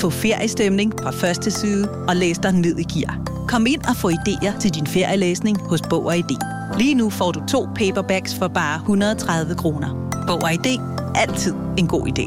Få feriestemning fra første side og læs dig ned i gear. Kom ind og få idéer til din ferielæsning hos Bog og ID. Lige nu får du 2 paperbacks for bare 130 kroner. Bog og ID. Altid en god idé.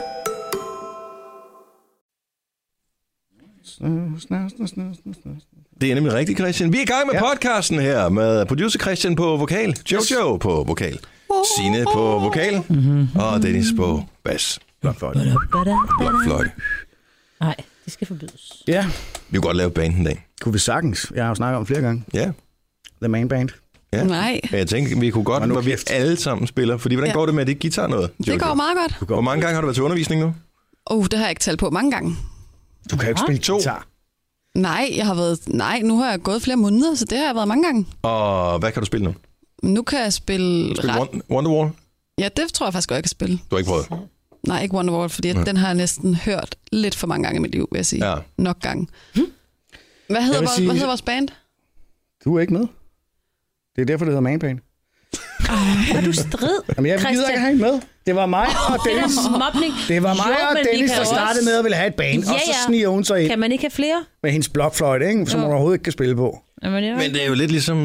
Det er nemlig rigtigt, Christian. Vi er i gang med podcasten her med producer Christian på vokal, Jojo på vokal, Signe på vokal og Dennis på bas. Blokfløjte. Nej, det skal forbydes. Ja. Vi kunne godt lave band en dag. Kunne vi sagtens. Jeg har jo snakket om flere gange. Ja. The Main Band. Ja. Nej. Jeg tænkte, vi kunne godt, hvor vi alle sammen spiller. Fordi hvordan går det med det guitar noget? Jojo? Det går meget godt. Hvor mange gange har du været til undervisning nu? Det har jeg ikke talt på mange gange. Du kan jo ikke spille guitar. Nej, nu har jeg gået flere måneder, så det har jeg været mange gange. Og hvad kan du spille nu? Nu kan jeg spille Wonderwall? Ja, det tror jeg faktisk godt, jeg kan spille. Du har ikke prøvet? Nej, ikke Wonderwall, fordi den har jeg næsten hørt lidt for mange gange i mit liv, vil jeg sige. Ja. Nok gange. Hvad hedder vores band? Du er ikke med. Det er derfor, det hedder Main Band. Er du strid? Jamen, jeg gider ikke have hende med. Det var mig og Dennis. Det var mig og Dennis, der startede med at ville have et band. Og så sniger hun sig ind. Kan man ikke have flere? Med hendes blokfløjte, ikke? Som hun overhovedet ikke kan spille på. Jamen, Men det er jo lidt ligesom...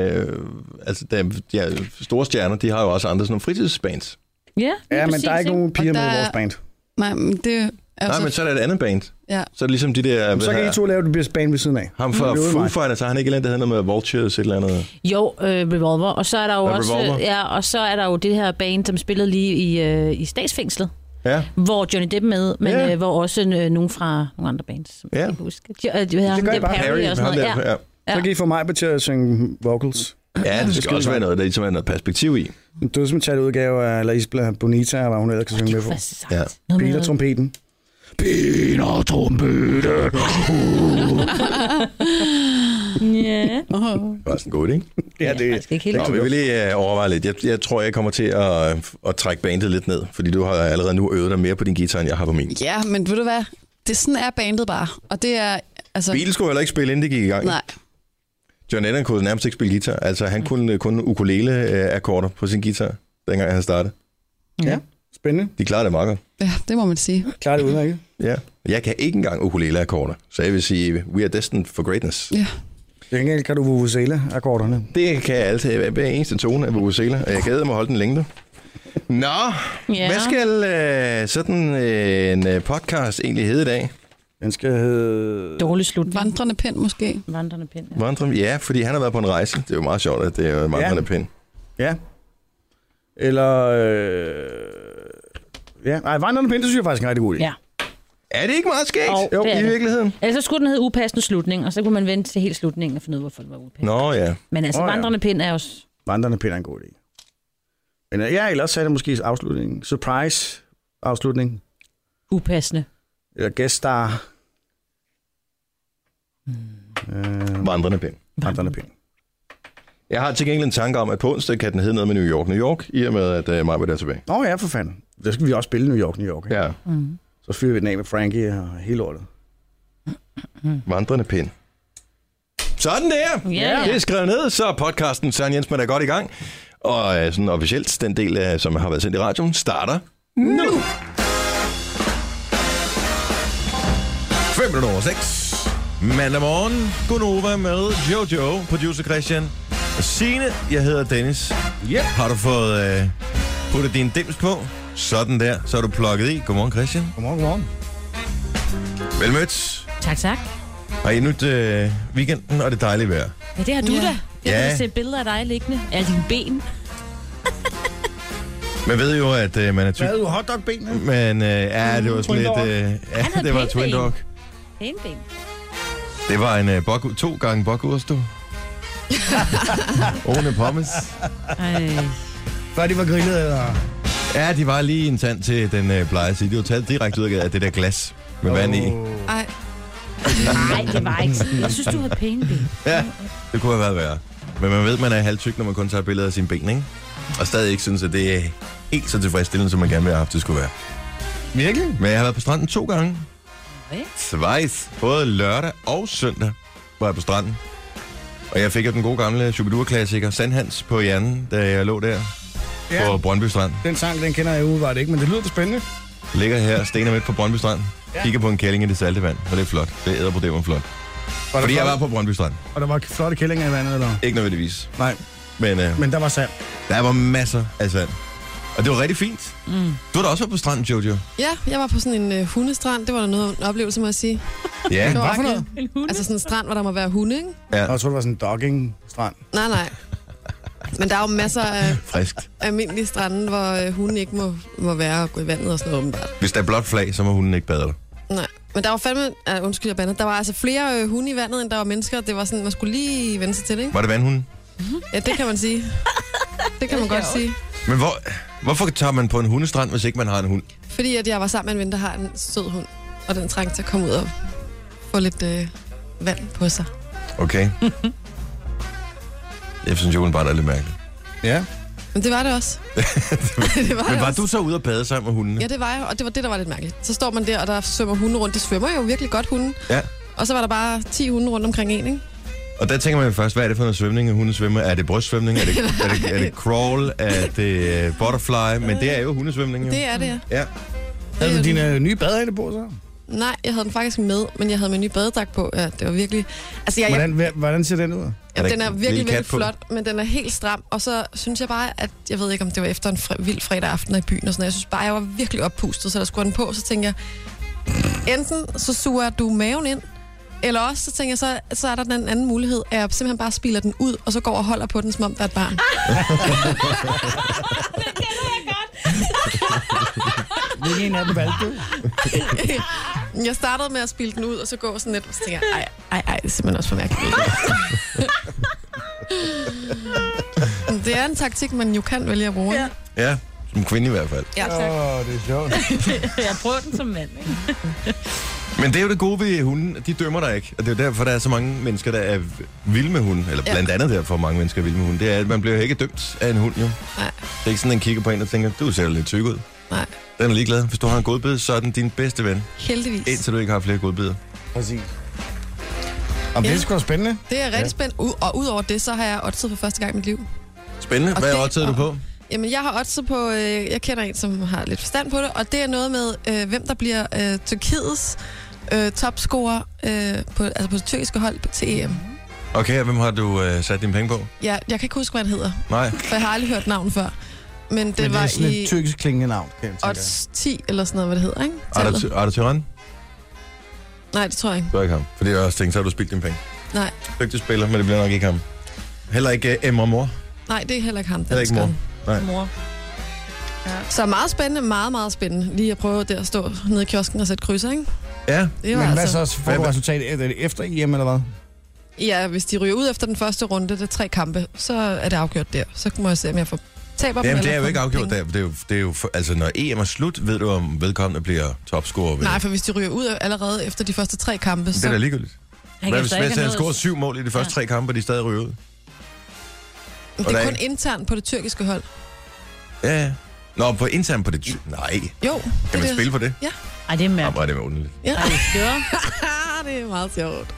de store stjerner, de har jo også andre sådan nogle fritidsbands. Ja, men der er ikke nogen piger med i vores band. Nej, men det er men så er der et andet band. Ja. Så er det ligesom de der... Så kan I to lave det bedste band ved siden af. Ham fra Foo Fighters, har han ikke et eller andet, der hedder med Vultures, et eller andet? Jo, Revolver. Og så er der jo også... Revolver? Ja, og så er der jo det her band, som spillede lige i statsfængslet. Ja. Hvor Johnny Depp med, men hvor også nogen fra nogle andre bands, som jeg ikke husker. Det gør I bare. Harry og sådan noget. Ja. Så kan I få mig til at synge vocals. Ja, det skal også være noget, der ligesom er noget perspektiv i. En dødsmetal udgave af La Isla Bonita, hvor hun ellers kan synge med på. Ja. Peter Trompeten. Peter Trompeten. Ja. Det var sådan godt, ikke? Ja, det er ikke helt. Vi vil lige overveje lidt. Jeg tror, jeg kommer til at trække bandet lidt ned, fordi du har allerede nu øvet dig mere på din guitar, end jeg har på min. Ja, men ved du hvad? Det sådan er bandet bare. Og det er... Altså... Beatles skulle heller ikke spille, inden det gik i gang. Nej. John Lennon kunne nærmest ikke spille guitar. Altså, han kunne kun ukulele-akkorder på sin guitar, dengang han startede. Ja, spændende. De klarede det meget godt. Ja, det må man sige. Klarer det udmærket. Ja. Jeg kan ikke engang ukulele-akkorder, så jeg vil sige, we are destined for greatness. Ja. Gengæld kan du vuvuzela-akkorderne. Det kan jeg altid. Hver eneste tone af vuvuzela, og jeg glæder mig at holde den længde. Nå, hvad skal sådan en podcast egentlig hedde i dag? Den skal hedde... Dårlig slutning. Vandrende pind måske. Vandrende pind. Ja, fordi han har været på en rejse. Det er jo meget sjovt, at det er en vandrende pind. Ja. Eller... vandrende pind, det synes jeg faktisk er en rigtig god idé. Ja. Er det ikke meget skægt? Jo, det er i det. virkeligheden. Ellers så skulle den hedde upassende slutning, og så kunne man vente til helt slutningen og finde ud af, hvorfor det var upassende. Nå ja. Men altså, vandrende pind er også... Vandrende pind er en god idé. Men ellers så er det måske afslutningen. Surprise afslutning. Upassende. Eller guest star. Vandrende pind. Vandrende pind. Jeg har til gengæld en tanke om, at på onsdag kan den hedde noget med New York. New York, i og med, at Maja er tilbage. Ja, for fanden. Der skal vi også spille New York. Ikke? Ja. Så fyrer vi den af med Frankie og hele lortet. Vandrende pind. Sådan der! Ja. Det er skrevet ned, så er podcasten Søren Jensmann er godt i gang. Og sådan officielt, den del, som har været sendt i radioen, starter nu! 5:06. Mandag morgen. Godnova med Jojo, producer Christian og Signe. Jeg hedder Dennis. Yep. Har du fået puttet din dims på? Sådan der. Så er du plukket i. Godmorgen, Christian. Godmorgen. Velmødt. Tak. Har I nyt weekenden og det dejlige vejr? Ja, det har du da. Jeg har set billeder af dig liggende. Alle dine ben. Man ved jo, at man er tyk. Hvad havde du hotdog-benene? Men det var sådan lidt... det var Twin Dog. Pæne ben. Det var en 2 gange bockwurst, du. Ohne pommes. Før de var grillet, eller? Ja, de var lige en tand til den blege side. De var taget direkte ud af det der glas med vand i. Ej. Nej, det var ikke sådan. Jeg synes, du havde pæne ben. Ja, det kunne have været værre. Men man ved, man er halvtyk, når man kun tager billeder af sine ben, ikke? Og stadig ikke synes, at det er helt så tilfredsstillende, som man gerne vil have haft, det skulle være. Virkelig? Men jeg har været på stranden 2 gange. Svejs. Både lørdag og søndag var jeg på stranden. Og jeg fik jo den gode gamle Shubidua-klassiker Sandhans på hjernen, da jeg lå der på Brøndby Strand. Den sang, den kender jeg umiddelbart ikke, men det lyder da spændende. Ligger her, stener midt på Brøndby Strand. Kigger på en kælling i det salte vand, og det er flot. Det er æderproblemer flot. Fordi jeg var på Brøndby Strand. Og der var flotte kællinger i vandet, eller? Ikke nødvendigvis. Nej, men der var sand. Der var masser af sand. Og det var rigtig fint. Du har da også været på stranden, Jojo. Ja, jeg var på sådan en hundestrand. Det var da noget en oplevelse, må jeg sige. Ja. Hvad for noget? Altså sådan en strand, hvor der må være hunde, ikke? Ja. Jeg tror, det var sådan en dogging-strand. Nej. Men der er jo masser af friskt almindelige strande, hvor hunden ikke må være og gå i vandet og sådan noget, åbenbart. Hvis der er blåt flag, så må hunden ikke bade dig. Nej, men der var fandme... undskyld, jeg bander. Der var altså flere hunde i vandet, end der var mennesker. Det var sådan, man skulle lige vende sig til det, ikke? Var det vandhunden? Ja, det kan man sige. Det kan man godt sige. Men hvorfor tager man på en hundestrand, hvis ikke man har en hund? Fordi at jeg var sammen med en ven, der har en sød hund. Og den trængte til at komme ud og få lidt vand på sig. Okay. Jeg synes jo, bare er lidt mærkeligt. Ja. Men det var det også. Men var du så ude og bade sammen med hundene? Ja, det var jeg, og det var det, der var lidt mærkeligt. Så står man der, og der svømmer hunde rundt. De svømmer jo virkelig godt, hunden. Ja. Og så var der bare 10 hunde rundt omkring en, ikke? Og der tænker man først, hvad er det for noget svømning, hunden svømmer? Er det brystsvømning? Er det crawl? Er det butterfly? Men det er jo hundesvømning, jo. Det er det, ja. Ja. Havde du dine nye badehatte på, så? Nej, jeg havde den faktisk med, men jeg havde min nye badedragt på. Ja, det var virkelig... Altså, Hvordan ser den ud? Ja, den er virkelig flot, men den er helt stram. Og så synes jeg bare, at jeg ved ikke, om det var efter en vild fredag aften i byen og sådan noget. Jeg synes bare, jeg var virkelig oppustet, så der skulle den på. Så tænker jeg, enten så suger du maven ind, eller også så tænker jeg, så er der den anden mulighed, at jeg simpelthen bare spiller den ud, og så går og holder på den, som om der er et barn. Det kender jeg godt. Hvilken af dem valgte du? Jeg startede med at spille den ud, og så går sådan lidt, og så tænker jeg, ej, det er simpelthen også for mærkeligt. Det er en taktik, man jo kan vælge at bruge. Ja, som kvinde i hvert fald. Ja, tak. Det er sjovt. Jeg prøver den som mand, ikke? Men det er jo det gode ved hunden, de dømmer dig ikke. Og det er jo derfor, der er så mange mennesker, der er vilde med hunden. Eller blandt andet derfor, mange mennesker er vilde med hunden. Det er, at man bliver ikke dømt af en hund, jo. Nej. Det er ikke sådan, at den kigger på en og tænker, du ser lidt tyk ud. Nej. Den er ligeglad. Hvis du har en godbid, så er den din bedste ven. Heldigvis. Indtil du ikke har flere godbidder. Præcis. Og det er sgu da spændende. Det er rigtig spændende. Og udover det, så har jeg oddset for første gang i mit liv. Spændende. Hvad oddset du på? Jamen, jeg har oddset på... jeg kender en, som har lidt forstand på det, og det er noget med, hvem der bliver Tyrkiets topscorer på det tyrkiske hold til EM. Okay, og hvem har du sat dine penge på? Ja, jeg kan ikke huske, hvad han hedder. Nej. For jeg har aldrig hørt navn før. Men det var er sådan et tyrkisk klingende navn, kan jeg tænke. odds 10 eller sådan noget, hvad det hedder, ikke? Arda Turan? Nej, det tror jeg ikke. Det var ikke ham. Fordi jeg også tænkte, så har du spildt dine penge. Nej. Dygtig spiller, men det bliver nok ikke ham. Heller ikke Emre Mor. Nej, det er heller ikke ham. Heller ikke Mor. Nej. Mor. Ja. Så meget spændende, meget, meget spændende. Lige at prøve der at stå nede i kiosken og sætte krydser, ikke? Ja. Det var men hvad altså... så? Får du resultatet efter EM, eller hvad? Ja, hvis de ryger ud efter den første runde, det er 3 kampe, så er det afgjort der. Så må jeg se, om jeg får taber dem. Jamen, det er jo ikke afgjort der. Det er jo altså, når EM er slut, ved du, om vedkommende bliver topscorer. Nej, for hvis de ryger ud allerede efter de første 3 kampe, så... Det er da ligegyldigt. Hvad hvis han scorer 7 mål i de første 3 kampe, og de stadig ryger ud? Det er kun internt på det tyrkiske hold. Ja. Nå, på internt på det... Nej. Jo. Kan man spille for det? Ja. Ej, det er mærkeligt. Hvor er det underligt. Ja. Ej, det er det er meget sjovt.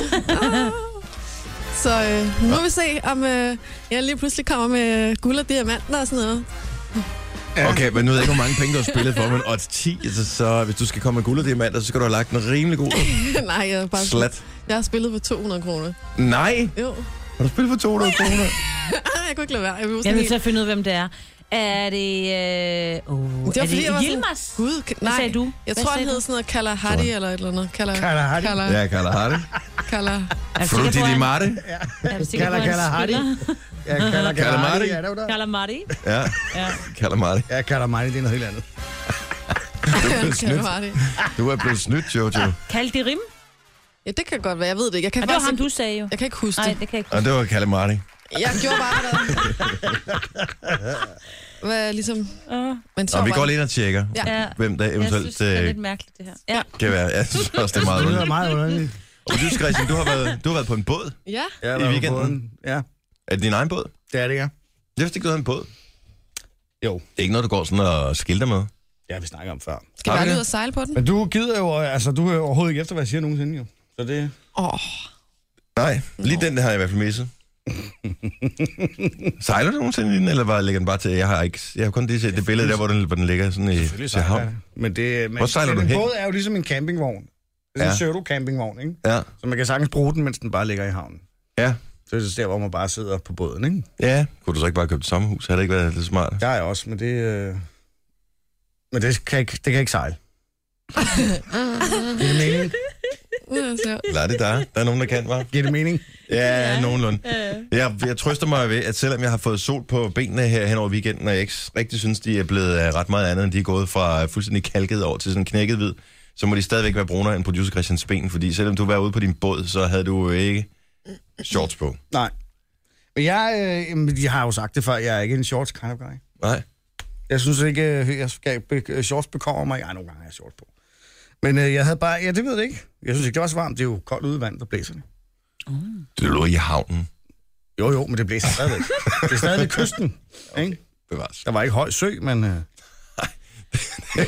Så nu må vi se, om jeg lige pludselig kommer med guld og diamanter og sådan noget. Okay, men nu ved jeg ikke, hvor mange penge du har spillet for, men odds 10, så hvis du skal komme med guld og diamanter, så skal du have lagt en rimelig god Nej, jeg har bare slat. Jeg har spillet for 200 kroner. Nej! Jo. Har du spillet for 200 kroner? Jeg kunne ikke lade være. Jeg vil nødt til at finde ud af, hvem det er. Er det... det var fordi, jeg var Yilmaz? Sådan, Gud, hvad sagde du? Jeg tror, han hed sådan noget Kalahari eller et eller andet. Kalahari? Ja, Kalahari. Frutti di mare. Kalahari. Ja, Calamari. Calamari. Ja, Calamari. Ja, Calamari, det er noget helt andet. Du er blevet snydt, Jojo. Kaldirim? Ja, det kan godt være. Jeg ved det ikke. Jeg kan det var ham, du sagde jo. Jeg kan ikke huske det. Nej, det kan jeg ikke huske. Og det var Calamari. Jeg gjorde bare det. Hvad ligesom... Og vi går lige ind og tjekker, hvem der eventuelt... Jeg synes, det er lidt mærkeligt, det her. Ja. Kan være. Jeg synes også, det er meget underligt. Det er meget underligt. Og du, Christian, du har været på en båd i weekenden. Ja. Er det din egen båd? Det er det, ja. Jeg vidste ikke, du havde en båd. Jo. Det er ikke noget, du går sådan og skilter med? Ja, vi snakker om før. Skal vi bare ud og sejle på den? Men du gider jo... Altså, du er overhovedet ikke efter, hvad jeg siger nogensinde, jo. Så det... Nej, lige den der har jeg i hvert fald misset. Sejler du nogensinde i den, eller ligger den bare til? Jeg har kun set det billede der, hvor den ligger sådan i til havn. Men hvor sejler du hen? hen? En båd er jo ligesom en campingvogn. Det er en pseudo-campingvogn, ikke? Ja. Så man kan sagtens bruge den, mens den bare ligger i havnen. Ja. Så er det der, hvor man bare sidder på båden, ikke? Ja. Kunne du så ikke bare købe et sommerhus? Har det ikke været lidt smart? Det har jeg også, men det kan ikke sejle. Giver det mening? Lad det der. Der er nogen, der kan, hva'? Giver det mening? Ja, nogenlunde. Jeg trøster mig ved, at selvom jeg har fået sol på benene her hen over weekenden, og jeg ikke rigtig synes, de er blevet ret meget andet, end de er gået fra fuldstændig kalket over til sådan knækket hvid, så må de stadigvæk være brunere end producer Christians ben, fordi selvom du var ude på din båd, så havde du ikke shorts på. Nej. Men jeg har jo sagt det før, jeg er ikke en shorts kind of guy. Nej. Jeg synes ikke, shorts bekommer mig. Nogle gange har jeg shorts på. Men jeg havde bare... Ja, det ved jeg ikke. Jeg synes ikke, det var så varmt. Det er jo koldt ude i vandet, der blæser det. Det lå i havnen. Jo, men det blæser stadigvæk. Det er stadig ved kysten, okay. Ikke? Bevares. Der var ikke høj sø, men... Nej, det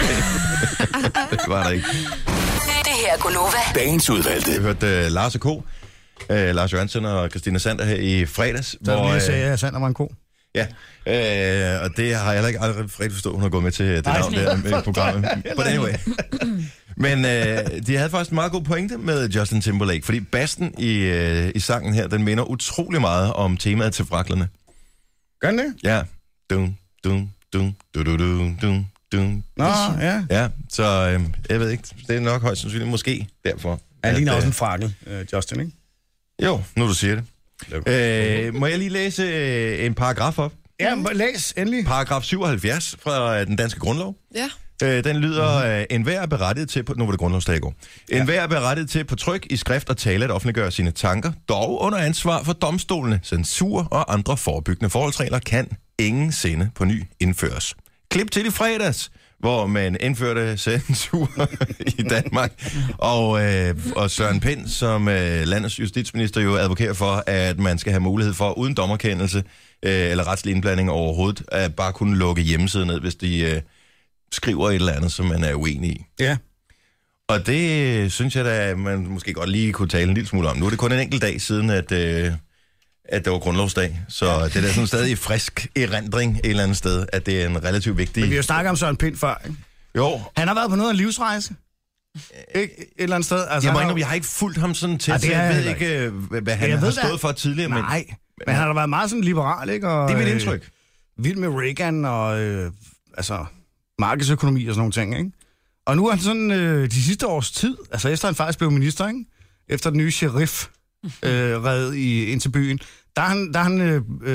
var der ikke. Det her er Gunova. Dagens udvalgte. Jeg hørte Lars og Ko, Lars Johansson og Christina Sander her i fredags. Så jeg sagde, at Sander var en ko. Ja, og det har jeg heller ikke aldrig rigtig forstået, hun har gået med til det navn der med programmet. But anyway. Men de havde faktisk en meget god pointe med Justin Timberlake, fordi bassen i sangen her, den minder utrolig meget om temaet til Fraklerne. Gør den det? Ja. Dun, dun, dun, dun, dun, dun, dun. Nå, ja. Ja, så jeg ved ikke, det er nok højst sandsynligt måske derfor. Han ligner også en frakel, Justin, ikke? Jo, nu du siger det. Må jeg lige læse en paragraf op? Ja, læs endelig. Paragraf 77 fra den danske grundlov. Ja. Den lyder, enhver er berettiget til, nu var det grundlovsdag i går, enhver er berettiget til på tryk i skrift og tale at offentliggøre sine tanker, dog under ansvar for domstolene, censur og andre forebyggende forholdsregler kan ingen sinde på ny indføres. Klip til i fredags, hvor man indførte censur i Danmark, og Søren Pind, som landets justitsminister, jo advokerer for, at man skal have mulighed for, uden dommerkendelse eller retslig indblanding overhovedet, at bare kunne lukke hjemmesiden ned, hvis de skriver et eller andet, som man er uenig i. Ja. Og det synes jeg da, man måske godt lige kunne tale en lille smule om. Nu er det kun en enkelt dag siden, at det var grundlovsdag, så det er da sådan stadig frisk erindring et eller andet sted, at det er en relativt vigtig... Men vi har jo snakket om Søren Pind før, ikke? Jo. Han har været på noget af en livsrejse. Ikke? Et eller andet sted. Altså, jeg har ikke fulgt ham sådan til, så jeg ved ikke, hvad han har stået for tidligere. Nej, men han har været meget sådan liberal, ikke? Og, det er mit indtryk. Vild med Reagan og markedsøkonomi og sådan nogle ting, ikke? Og nu er han sådan de sidste års tid, altså efter han faktisk blev minister, ikke? Efter den nye sheriff red ind til byen, der er han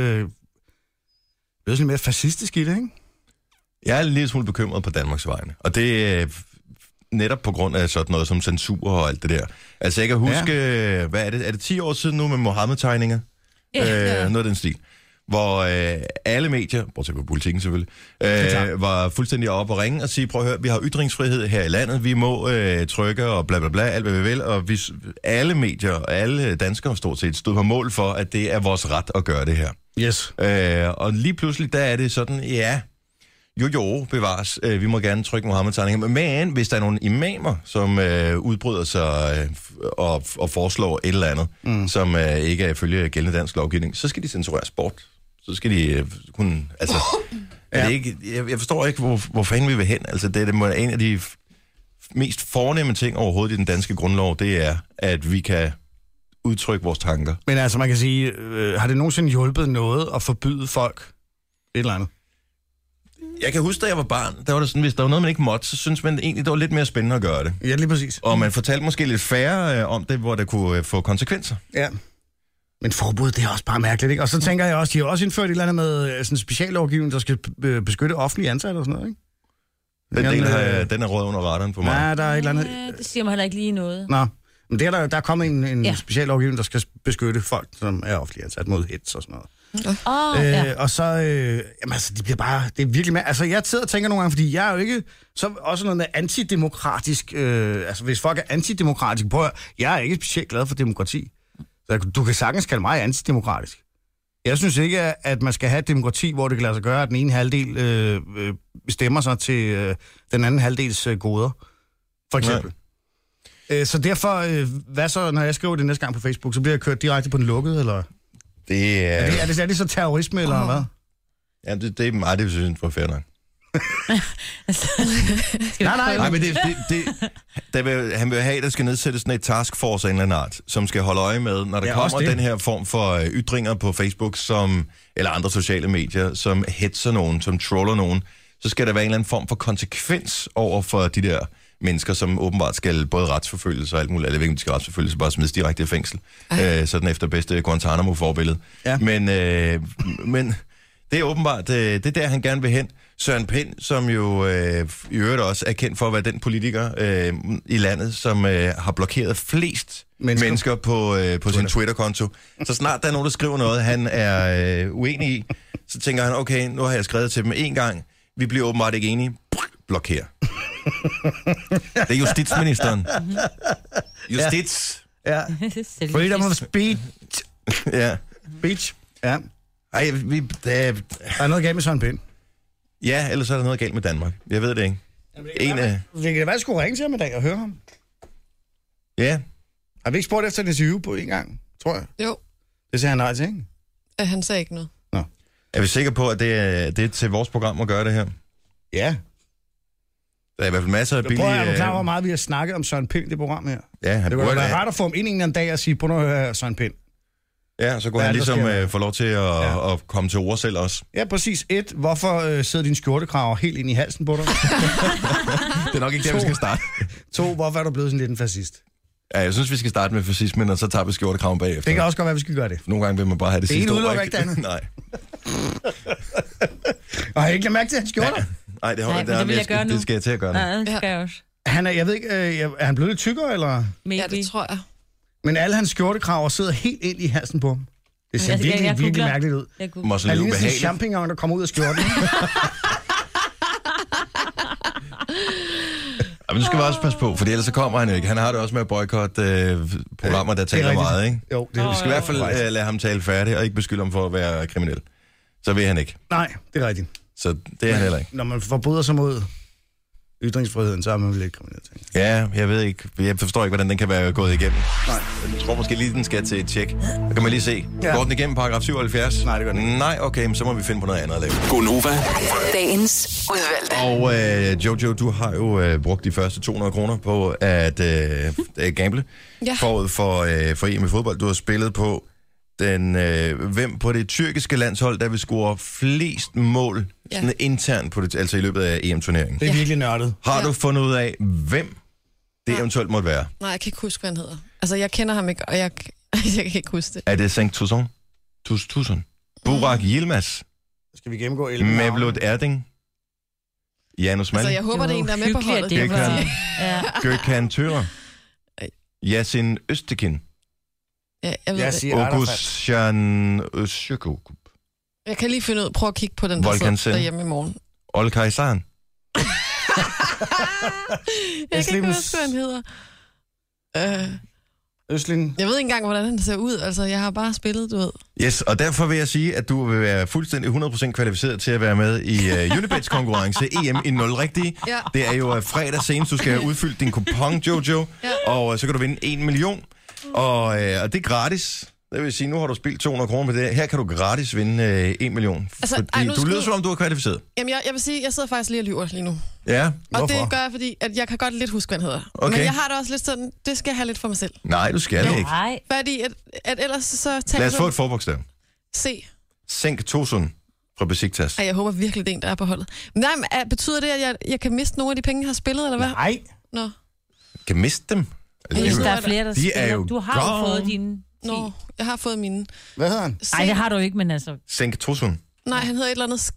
blevet sådan mere fascistisk i det, ikke? Jeg er en lille smule bekymret på Danmarks vegne, og det er netop på grund af sådan noget som censur og alt det der. Altså jeg kan huske, hvad er det? Er det 10 år siden nu med Mohammed-tegninger? Noget af den stil. Hvor alle medier, bortset fra politikken selvfølgelig, var fuldstændig oppe og ringe og sige, prøv at høre, vi har ytringsfrihed her i landet, vi må trykke og bla bla bla, alt hvad vi vil, og alle medier og alle danskere stort set stod på mål for, at det er vores ret at gøre det her. Yes. Og lige pludselig, der er det sådan, bevares, vi må gerne trykke Mohammed-tegninger, men hvis der er nogle imamer, som udbryder sig og foreslår et eller andet, som ikke er ifølge gældende dansk lovgivning, så skal de censureres bort. Så skal de kunne, altså, er det ikke, jeg forstår ikke, hvor fanden vi vil hen. Altså, det er en af de mest fornemme ting overhovedet i den danske grundlov, det er, at vi kan udtrykke vores tanker. Men altså, man kan sige, har det nogensinde hjulpet noget at forbyde folk et eller andet? Jeg kan huske, da jeg var barn, der var det sådan, hvis der var noget, man ikke måtte, så synes man egentlig, det var lidt mere spændende at gøre det. Ja, lige præcis. Og man fortalte måske lidt færre om det, hvor det kunne få konsekvenser. Ja. Men forbud, det er også bare mærkeligt, ikke? Og så tænker jeg også, de har også indført et eller andet med sådan en speciallovgivning, der skal beskytte offentlige ansatte og sådan noget, ikke? Den er rød under radaren på mig. Ja, der er et eller andet... det siger mig heller ikke lige noget. Nå, men der er kommet en speciallovgivning, der skal beskytte folk, som er offentlige ansat mod hets og sådan noget. Og så, jamen altså, det bliver bare, det er virkelig altså jeg sidder og tænker nogle gange, fordi jeg er jo ikke, så også noget med antidemokratisk, altså hvis folk er antidemokratiske, jeg er ikke specielt glad for demokrati. Så du kan sagtens kalde mig antidemokratisk. Jeg synes ikke, at man skal have et demokrati, hvor det kan lade sig gøre, at den ene halvdel bestemmer sig til den anden halvdels goder, for eksempel. Så derfor, hvad så, når jeg skriver det næste gang på Facebook, så bliver jeg kørt direkte på den lukkede, eller... Er det så terrorisme, eller hvad? Ja, det synes jeg var fair nok. Nej, men han vil have, at der skal nedsættes sådan et taskforce af en eller anden art, som skal holde øje med, når der kommer den her form for ytringer på Facebook, eller andre sociale medier, som hetser nogen, som troller nogen, så skal der være en eller anden form for konsekvens over for de der mennesker, som åbenbart skal både retsforfølges og alt muligt, eller ikke skal retsforfølges, bare smides direkte i fængsel. Sådan efter bedste Guantanamo-forbillede. Ja. Men det er åbenbart, det er der, han gerne vil hen. Søren Pind, som jo i øvrigt også er kendt for at være den politiker i landet, som har blokeret flest mennesker på sin Twitter-konto. Så snart der er nogen, der skriver noget, han er uenig i, så tænker han, okay, nu har jeg skrevet til dem en gang, vi bliver åbenbart ikke enige, blokér. Det er justitsministeren. Justits. Ja. Freedom of speech. Ja. Speech. Ja. Ej, der er noget galt med Søren Pind. Ja, ellers er der noget galt med Danmark. Jeg ved det ikke. Det kan være, at skulle ringe til ham i dag og høre ham. Ja. Har vi ikke spurgt efter en interview på en gang, tror jeg? Jo. Det siger han nej til, ikke? Han sagde ikke noget. Nå. Er vi sikre på, at det er til vores program at gøre det her? Ja. Der er i hvert fald masser af billige... Er du klar over, hvor meget vi har snakket om Søren Pind i det program her? Ja, han det kunne være rart at få ham ind en eller anden dag og sige, prøv at høre Søren Pind. Ja, så kunne han ligesom få lov til at komme til ord selv også. Ja, præcis. Hvorfor sidder din skjortekraver helt ind i halsen på dig? Det er nok ikke der, vi skal starte. 2, hvorfor er du blevet sådan lidt en fascist? Ja, jeg synes, vi skal starte med fascismen, og så tager vi skjortekraven bagefter. Det kan også godt være, vi skal gøre det. Nogle gange vil man bare have det sidste ord. Det ene udelukker ikke det andet. Nej. Og har jeg ikke lagt mærke til, at han skjorter? Nej, det skal jeg til at gøre nu. Ja, det skal jeg også. Jeg ved ikke, er han blevet lidt tykkere, eller? Maybe. Ja, det tror jeg. Men alle hans skjortekraver sidder helt ind i halsen på ham. Det ser virkelig mærkeligt ud. Han ligner sådan en champignon, der kommer ud af skjorten. Men nu skal vi også passe på, for ellers så kommer han ikke. Han har det også med at boykotte programmer, der taler meget, ikke? Jo, vi skal i hvert fald lade ham tale færdigt, og ikke beskylde ham for at være kriminel. Så vil han ikke. Nej, det er rigtigt. Så det er han heller ikke. Når man forbryder sig mod ytringsfriheden, så er man vel ikke kriminel. Ja, jeg ved ikke. Jeg forstår ikke, hvordan den kan være gået igennem. Nej. Jeg tror måske lige, den skal til et tjek. Så kan man lige se. Ja. Går den igennem paragraf 77? Nej, det gør den ikke. Nej, okay, så må vi finde på noget andet at lave. Gonova. Dagens udvalgte. Og Jojo, du har jo brugt de første 200 kroner på at gamble forud for EM i fodbold. Du har spillet på hvem på det tyrkiske landshold, der vil score flest mål sådan internt på det, altså i løbet af EM-turneringen. Det er virkelig nørdet. Har du fundet ud af, hvem det eventuelt måtte være? Nej, jeg kan ikke huske, hvad han hedder. Altså, jeg kender ham ikke, og jeg kan ikke huske det. Er det Cenk Tosun? Burak Yilmaz? Skal vi gennemgå 11 Mevlut Erding? Janus Malik? Altså, jeg håber, det er en, der er med på holdet. Gökhan Töre? Yasin Öztekin? Ja, Oguzhan Öztürk. Jeg kan lige finde ud, prøv at kigge på den, der sidder derhjemme i morgen. Olkay San. Jeg kan ikke huske, hvad han hedder. Østlin. Jeg ved ikke engang, hvordan han ser ud. Altså, jeg har bare spillet, du ved. Yes, og derfor vil jeg sige, at du vil være fuldstændig 100% kvalificeret til at være med i Unibets konkurrence EM i 0 rigtige. Ja. Det er jo fredag senest, du skal have udfyldt din kupon, Jojo. Ja. Og så kan du vinde 1 million. Og det er gratis. Det vil sige, nu har du spildt 200 kroner på det. Her kan du gratis vinde 1 million. Altså, du lyder som om, du er kvalificeret. Jamen, jeg vil sige, jeg sidder faktisk lige og lyver lige nu. Ja, og hvorfor? Det gør jeg, fordi at jeg kan godt lidt huske, hvad han hedder. Okay. Men jeg har det også lidt sådan, det skal jeg have lidt for mig selv. Nej, du skal ikke. Nej. Fordi at ellers så tager lad os få et forbogstav. C. Cenk Tosun fra Besiktas. Ej, jeg håber virkelig, det er en, der er på holdet. Men nej, betyder det, at jeg kan miste nogle af de penge, jeg har spillet, eller hvad? Nej. Nå. Kan miste dem? Altså, der er flere, der spiller. Du har jo fået dine... Nå, jeg har fået mine. Hvad hedder han? Nej, det har du ikke, men altså... Cenk Tosun. Nej, han hedder et eller andet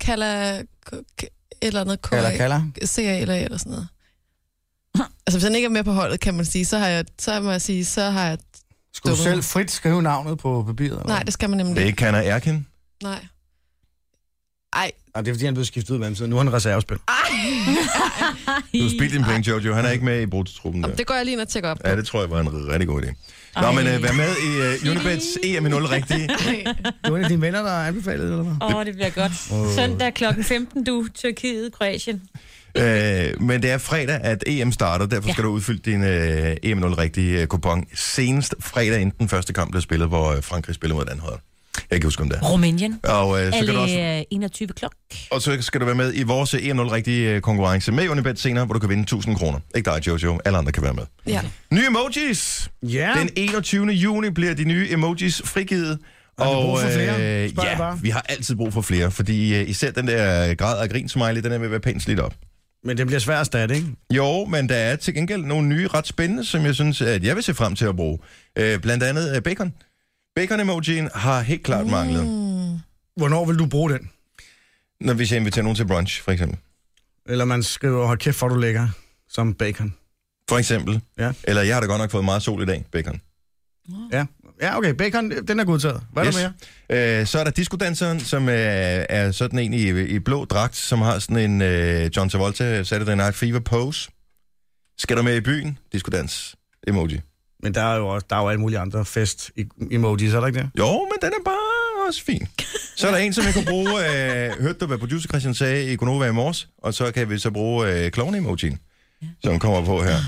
Kala. C-A-L-A eller sådan noget. Altså, hvis han ikke er med på holdet, kan man sige, så har jeg Skulle du selv frit skrive navnet på papiret? Eller? Nej, det skal man nemlig ikke. Det er ikke Kanner Erkin? Nej. Ej. Det er fordi, han blev skiftet ud med ham, så nu er han reservespil. Du har spildt din penge, Jojo. Han er ikke med i brugstruppen der. Det går jeg lige ind og tjekker op på. Ja, det tror jeg var en rigtig god idé. Nå, men vær med i Unibets EM i 0 rigtige. Du er en af dine venner, der er anbefalet, eller hvad? Det bliver godt. Søndag klokken 15, Tyrkiet, Kroatien. Men det er fredag, at EM starter. Derfor skal du udfylde din EM 0 rigtige kupon. Senest fredag, inden den første kamp blev spillet, hvor Frankrig spillede mod et andet hold. Jeg kan huske om det. Rumænien. Og, så kan du også 21 klok. Og så skal du være med i vores 1-0-rigtige konkurrence med Unibet senere, hvor du kan vinde 1.000 kroner. Ikke dig, Jojo. Alle andre kan være med. Ja. Nye emojis! Ja. Den 21. juni bliver de nye emojis frigivet. Og flere? Vi har altid brug for flere, fordi især den der grad af grin-smiley, den er ved at være pænt slidt op. Men det bliver svært at starte, ikke? Jo, men der er til gengæld nogle nye ret spændende, som jeg synes, at jeg vil se frem til at bruge. Blandt andet bacon. Bacon-emojien har helt klart manglet. Hvornår vil du bruge den? Når vi inviterer nogen til brunch, for eksempel. Eller man skriver, hold kæft, hvor du lækker, som bacon. For eksempel. Ja. Eller jeg har da godt nok fået meget sol i dag, bacon. Ja, okay, bacon, den er godtaget. Hvad er der mere? Så er der discodanseren, som er sådan en i blå dragt, som har sådan en John Travolta Saturday Night Fever pose. Skal du med i byen? Discodans emoji. Men der er jo alle mulige andre fest-emojis, er der ikke det? Jo, men den er bare også fin. Så er der en, som jeg kan bruge, hørte du, hvad producer Christian sagde i Gonova i morges, og så kan vi så bruge klovne-emojien, som kommer på her.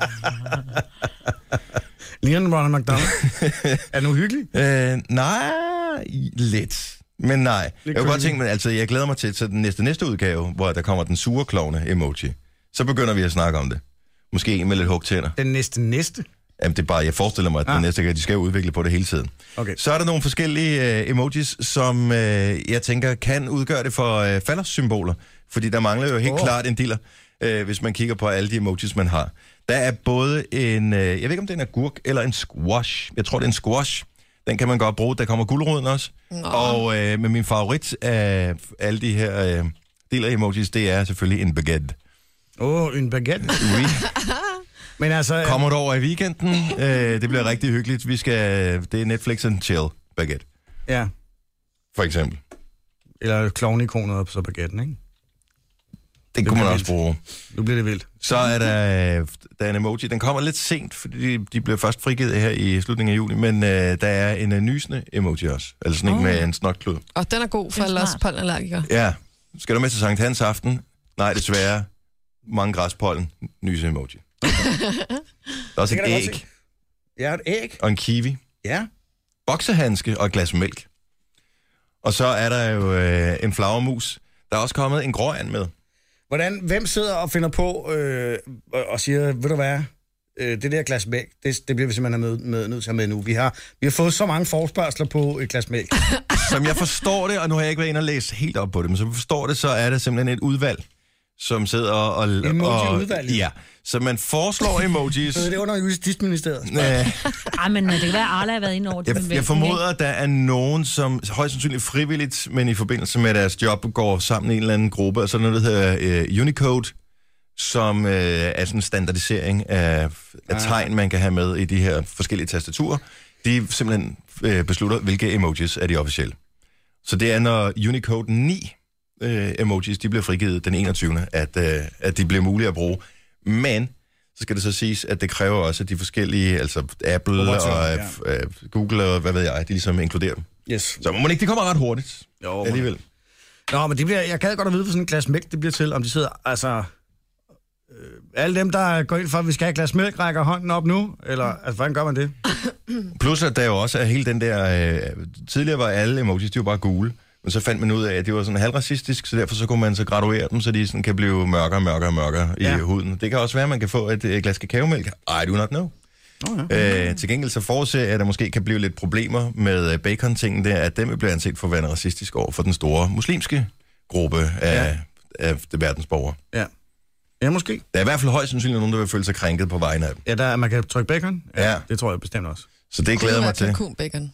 Leon Ronald McDonald. Er det nu hyggeligt? Nej, lidt. Men nej. Jeg kunne godt tænke mig, altså jeg glæder mig til den næste udgave, hvor der kommer den sure klovne-emoji. Så begynder vi at snakke om det. Måske en med lidt hugtænder. Den næste? Jamen det er bare, jeg forestiller mig, at den næste gang, de skal udvikle på det hele tiden. Okay. Så er der nogle forskellige emojis, som jeg tænker kan udgøre det for faldersymboler. Fordi der mangler jo helt klart en diller, hvis man kigger på alle de emojis, man har. Der er både en, jeg ved ikke om det er en agurk eller en squash. Jeg tror, det er en squash. Den kan man godt bruge. Der kommer guleroden også. Og med min favorit af alle de her diller-emojis, det er selvfølgelig en baguette. En baguette? Oui. Men altså, kommer du over i weekenden? Det bliver rigtig hyggeligt. Det er Netflix and chill baguette. Ja. For eksempel. Eller klovne-ikonet op så baguetten, ikke? Den kunne man også bruge. Nu bliver det vildt. Så er der en emoji. Den kommer lidt sent, fordi de blev først frigivet her i slutningen af juli, men der er en nysende emoji også. Altså sådan en med en snotklud. Og den er god for alle os pollenallergikere. Ja. Skal du med til Sankt Hans aften? Nej, desværre. Mange græspollen. Nyse emoji. Okay. Der er også et æg. Ja, et æg. Og en kiwi. Ja. Boksehandske og et glas mælk. Og så er der jo en flagermus. Der er også kommet en gråand med. Hvem sidder og finder på og siger, ved du hvad, det der glas mælk, det bliver vi simpelthen nødt til at have med nu. Vi har fået så mange forespørgsler på et glas mælk. Som jeg forstår det, og nu har jeg ikke været inde og læse helt op på det, men som jeg forstår det, så er det simpelthen et udvalg, som sidder og emoji-udvalg? Ja, så man foreslår emojis. Det er under Justitsministeriet. Ej, men det kan være, Arla har været inde over det. Jeg formoder, at der er nogen, som højst sandsynligt frivilligt, men i forbindelse med deres job, går sammen i en eller anden gruppe, og så noget, der hedder Unicode, som er sådan en standardisering af tegn, man kan have med i de her forskellige tastaturer. De simpelthen beslutter, hvilke emojis er de officielle. Så det er, når Unicode 9 emojis, de bliver frigivet den 21. At de bliver mulige at bruge. Men så skal det så siges, at det kræver også, at de forskellige, altså Apple og Google og hvad ved jeg, de ligesom inkluderer dem. Yes. Så må man ikke, det kommer ret hurtigt alligevel. Nå, men jeg gad godt at vide, hvor sådan en glas mælk det bliver til, om de sidder, altså... alle dem, der går ind for, at vi skal have et glas mælk, rækker hånden op nu, eller altså, hvordan gør man det? Plus, at der jo også er hele den der... tidligere var alle emojis, de var bare gule. Men så fandt man ud af, at det var sådan halvracistisk, så derfor så kunne man så graduere dem, så de sådan kan blive mørkere i huden. Det kan også være, at man kan få et glas kakaomælk. I do not know. Til gengæld så forudser jeg, at der måske kan blive lidt problemer med bacon-tingen der, at dem bliver anset for at være racistisk over for den store muslimske gruppe af verdensborgere. Ja. Ja, måske. Der er i hvert fald højst sandsynligt nogen, der vil føle sig krænket på vegne af dem. Ja, man kan trykke bacon. Ja. Det tror jeg bestemt også. Så det glæder mig til. Kalkunbacon.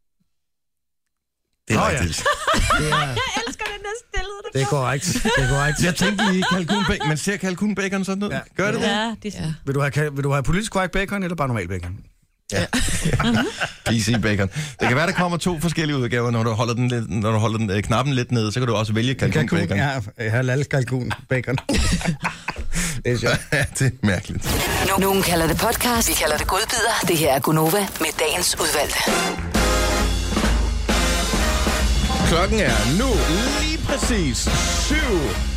Det er rigtigt. Jeg elsker den der stillede. Det er korrekt. Jeg tænkte lige kalkunbacon. Man ser kalkunbacon sådan ud. Ja. Gør det det? Ja, det er sådan. Vil du have politisk korrekt bacon, eller bare normal bacon? Ja. PC bacon. Det kan være, der kommer 2 forskellige udgaver, når du holder den knappen lidt ned, så kan du også vælge kalkunbacon. Ja, halal kalkun bacon. Det er sjovt. Ja, det er mærkeligt. Nogen kalder det podcast, vi kalder det godbider. Det her er Gonova med dagens udvalgte. Klokken er nu lige præcis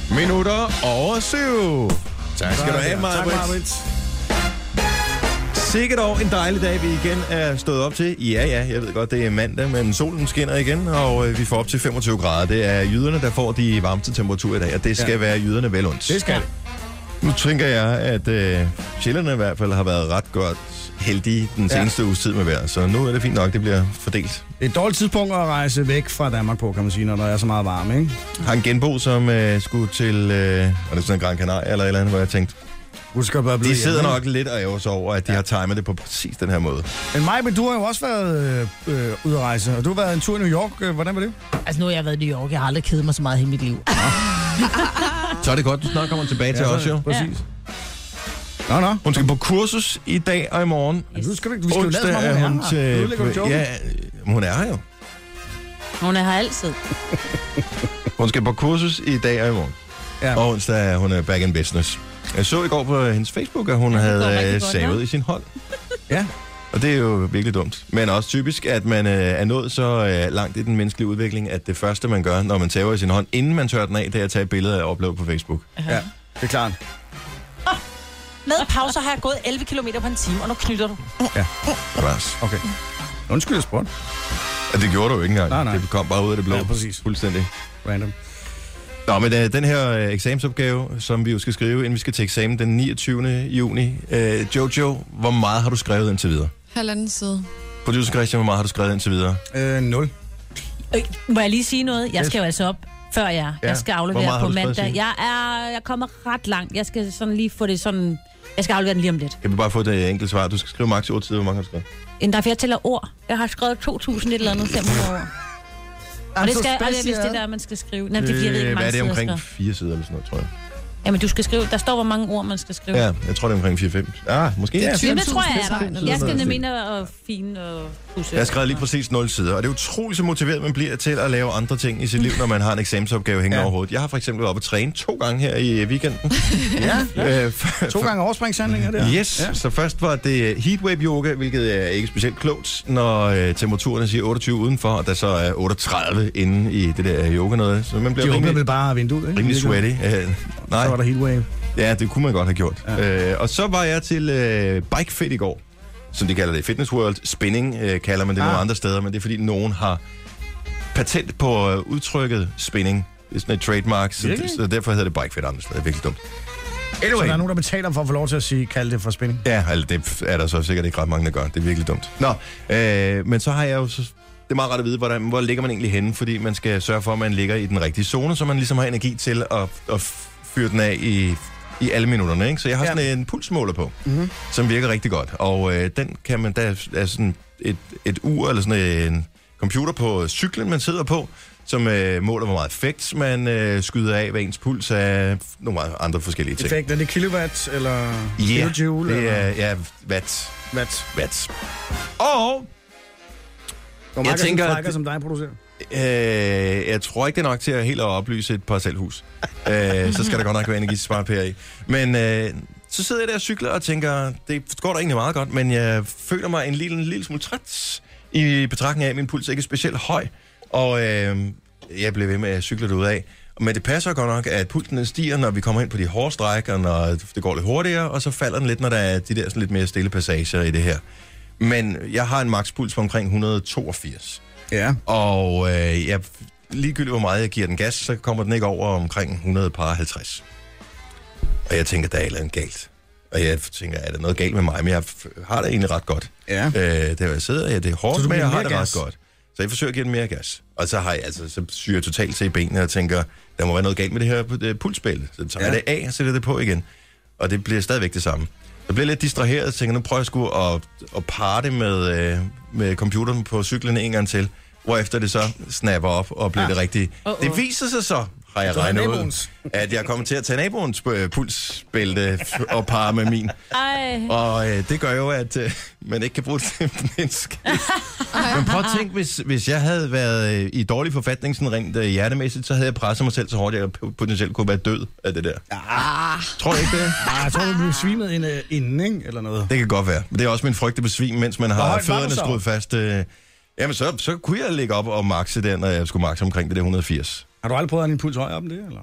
7:07. Tak skal du have, Maj-Brit. Sikkert dog en dejlig dag, vi igen er stået op til. Ja, jeg ved godt, det er mandag, men solen skinner igen, og vi får op til 25 grader. Det er jyderne, der får de varmeste temperaturer i dag, og det skal være jyderne vel ondt. Det skal det. Nu tænker jeg, at sjælderne i hvert fald har været ret godt heldige den seneste uges tid med vejr, så nu er det fint nok, det bliver fordelt. Det er et dårligt tidspunkt at rejse væk fra Danmark på, kan man sige, når der er så meget varme, ikke? Har en genbo, som skulle til, var det sådan en Gran Canaria eller et eller andet, hvor jeg tænkte, de sidder nok lidt og ærger sig over, at de har timet det på præcis den her måde. Men Maj, du har jo også været ude at rejse, og du har været en tur i New York. Hvordan var det? Altså nu har jeg været i New York. Jeg har aldrig kedet mig så meget i mit liv. Så er det godt, du snart kommer tilbage til os, jo. Præcis. Nå. Hun skal på kursus i dag og i morgen. Yes. Vi skal jo lade som om hun er her. Ja, hun er her jo. Hun er her altid. Hun skal på kursus i dag og i morgen. Ja. Og onsdag er hun back in business. Jeg så i går på hendes Facebook, at hun havde savet i sin hånd. Ja. Og det er jo virkelig dumt. Men også typisk, at man er nået så langt i den menneskelige udvikling, at det første, man gør, når man saver i sin hånd, inden man tørrer den af, det er at tage et billede og uploade på Facebook. Ja, det er klart. Med pauser har jeg gået 11 km på en time, og nu knytter du. Ja. Okay. Undskyld, jeg spurgte. Ja, det gjorde du jo ikke engang. Nej. Det kom bare ud af det blå. Ja, præcis. Fuldstændig. Random. Nå, men den her eksamensopgave, som vi jo skal skrive, inden vi skal til eksamen den 29. juni. Jojo, hvor meget har du skrevet indtil videre? 1,5 side. Producer Christian, hvor meget har du skrevet indtil videre? 0. Må jeg lige sige noget? Jeg skal jo altså op før jer. Jeg skal aflevere på mandag. Jeg kommer ret langt. Jeg skal sådan lige få det sådan... Jeg skal aflevere den lige om lidt. Kan vi bare få det enkelte svar? Du skal skrive maks 8 sider. Hvor mange har du skrevet? Der jeg tæller ord. Jeg har skrevet 2.000 et eller andet 500 ord. Og det skal, hvis det der, man skal skrive. Nej, det er ikke mange. Hvad er det omkring 4 sider eller sådan noget, tror jeg? Jamen, du skal skrive. Der står, hvor mange ord man skal skrive. Ja, jeg tror, det er omkring 4-5. Måske. Ja, det tror jeg er der. Jeg skal nemlig og fine og pusse. Jeg har skrevet lige præcis 0 sider, og det er utroligt så motiveret, man bliver til at lave andre ting i sit liv, når man har en eksamensopgave hængende over hovedet. Jeg har for eksempel været oppe at træne 2 gange her i weekenden. Ja. 2 gange overspringshandlinger der. Yes, så først var det heatwave yoga, hvilket er ikke specielt klogt, når temperaturerne siger 28 udenfor, og der så er 38 inde i det der yoga noget. Så man bliver rimelig, vel bare vinduet, ikke? Rimelig sweaty. Nej. Så var der heatwave. Ja, det kunne man godt have gjort. Ja. Og så var jeg til Bike Fit i går, som de kalder det. Fitness World Spinning kalder man det nogle andre steder, men det er fordi nogen har patent på udtrykket spinning. Det er sådan et trademark, så derfor hedder det Bike Fit andre steder. Det er virkelig dumt. Anyway. Så der er nogen, der betaler for at få lov til at kalde det for spinning? Ja, altså, det er der så sikkert ikke ret mange, der gør. Det er virkelig dumt. Nå, men så har jeg jo... Det er meget rart at vide, hvor ligger man egentlig henne, fordi man skal sørge for, at man ligger i den rigtige zone, så man ligesom har energi til at fyre den af i alle minutterne, ikke? Så jeg har sådan en pulsmåler på, som virker rigtig godt. Og den kan man, der er sådan et ur, eller sådan en computer på cyklen, man sidder på, som måler, hvor meget effekt man skyder af, hvad ens puls er, nogle andre forskellige ting. Effekt, er det kilowatt, eller kilojoule? Det er watt. Og hvor mange tænker, som dig producerer? Jeg tror ikke, det er nok til at helt at oplyse et parcelhus. Så skal der godt nok være energisparepærer i. Men så sidder jeg der og cykler og tænker, det går da egentlig meget godt, men jeg føler mig en lille smule træt i betragtning af, at min puls ikke er specielt høj. Og jeg bliver ved med at cykle derudad. Men det passer godt nok, at pulsen stiger, når vi kommer ind på de hårde stræk, og når det går lidt hurtigere, og så falder den lidt, når der er de der sådan lidt mere stille passager i det her. Men jeg har en makspuls på omkring 182. Ja. Og ligegyldigt hvor meget jeg giver den gas, så kommer den ikke over omkring 150. Og jeg tænker, der er et eller andet galt. Og jeg tænker, er der noget galt med mig? Men jeg har det egentlig ret godt. Ja. Der jeg sidder, det er hårdt, men jeg har det ret godt. Så jeg forsøger at give den mere gas. Og så har jeg så syrer jeg totalt til i benene og tænker, der må være noget galt med det her pulsbælte. Så tager jeg det af og sætter det på igen. Og det bliver stadigvæk det samme. Jeg bliver lidt distraheret og tænker, nu prøver jeg sgu at parre det med computeren på cyklen en gang til. Hvorefter det så snapper op og bliver det rigtige. Det viser sig så, har jeg regnet ud, at jeg kommer til at tage naboens pulsbælte og parre med min. Og det gør jo, at man ikke kan bruge det til menneske. Men prøv at tænke, hvis jeg havde været i dårlig forfatning, sådan rent hjertemæssigt, så havde jeg presset mig selv så hårdt, at jeg potentielt kunne være død af det der. Tror du ikke det? Jeg tror, du blev svimet inden, ikke? Eller noget. Det kan godt være. Men det er også min frygt at besvime, mens man har fødderne skruet fast. Jamen, så kunne jeg ligge op og makse den, når jeg skulle makse omkring det der 180. Har du aldrig prøvet at have din puls højere op end det, eller?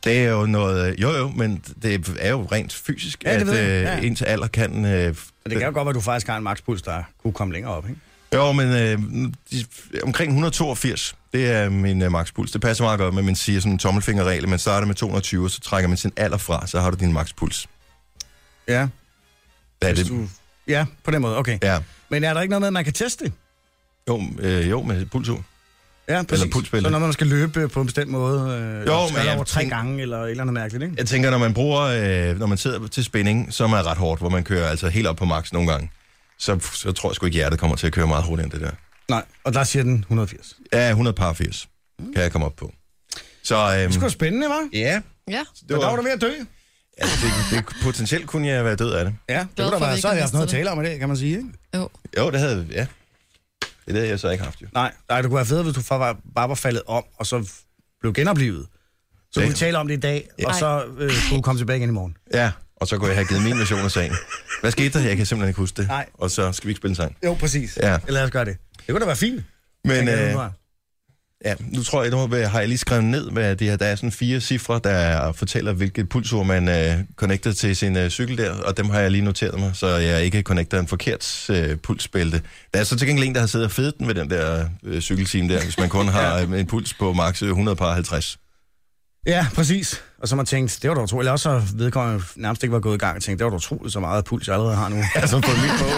Det er jo noget... Jo, men det er jo rent fysisk, at ens alder kan... det kan jo godt være, at du faktisk har en makspuls, der kunne komme længere op, ikke? Jo, men omkring 182, det er min makspuls. Det passer meget godt med, man siger sådan en tommelfingerregel. Man starter med 220, så trækker man sin alder fra, så har du din makspuls. Ja. Hvad er det? Ja, på den måde, okay. Ja. Men er der ikke noget med, at man kan teste det? Jo, med pulsur. Ja, præcis. Så når man skal løbe på en bestemt måde, men over 3 gange, eller et eller andet mærkeligt, ikke? Jeg tænker, når man sidder til spinning, som er ret hårdt, hvor man kører altså helt op på max nogle gange, så tror jeg sgu ikke, hjertet kommer til at køre meget hurtigt end det der. Nej, og der siger den 180. Ja, 180 kan jeg komme op på. Så, det er sgu spændende, hva'? Ja. Der var du ved at dø. Altså, det potentielt kunne jeg være død af det. Ja, det kunne være, så havde jeg haft noget at tale om i det, kan man sige, ikke? Jo, det havde ja. Det havde jeg så ikke haft, jo. Nej, det kunne være fedt, hvis du bare var faldet om, og så blev genoplivet. Så kunne vi tale om det i dag, og så kunne du komme tilbage igen i morgen. Ja, og så kunne jeg have givet min version af sagen. Hvad skete der? Jeg kan simpelthen ikke huske det. Nej. Og så skal vi ikke spille en sang. Jo, præcis. Ja. Lad os gøre det. Det kunne da være fint. Men nu tror jeg, har jeg lige skrevet ned, hvad det her. Der er sådan 4 cifre, der fortæller, hvilket pulsur man connecter til sin cykel der, og dem har jeg lige noteret mig, så jeg ikke connecter en forkert pulsbælte. Der er så til gengæld en, der har siddet og fedet den ved den der cykelteam der, hvis man kun har en puls på maks 150. Ja, præcis. Og så har man tænkt, det var da utroligt. Eller også har vedkommende nærmest ikke var gået i gang og tænkt, det var da utroligt så meget puls, jeg allerede har nu. Altså på mit på.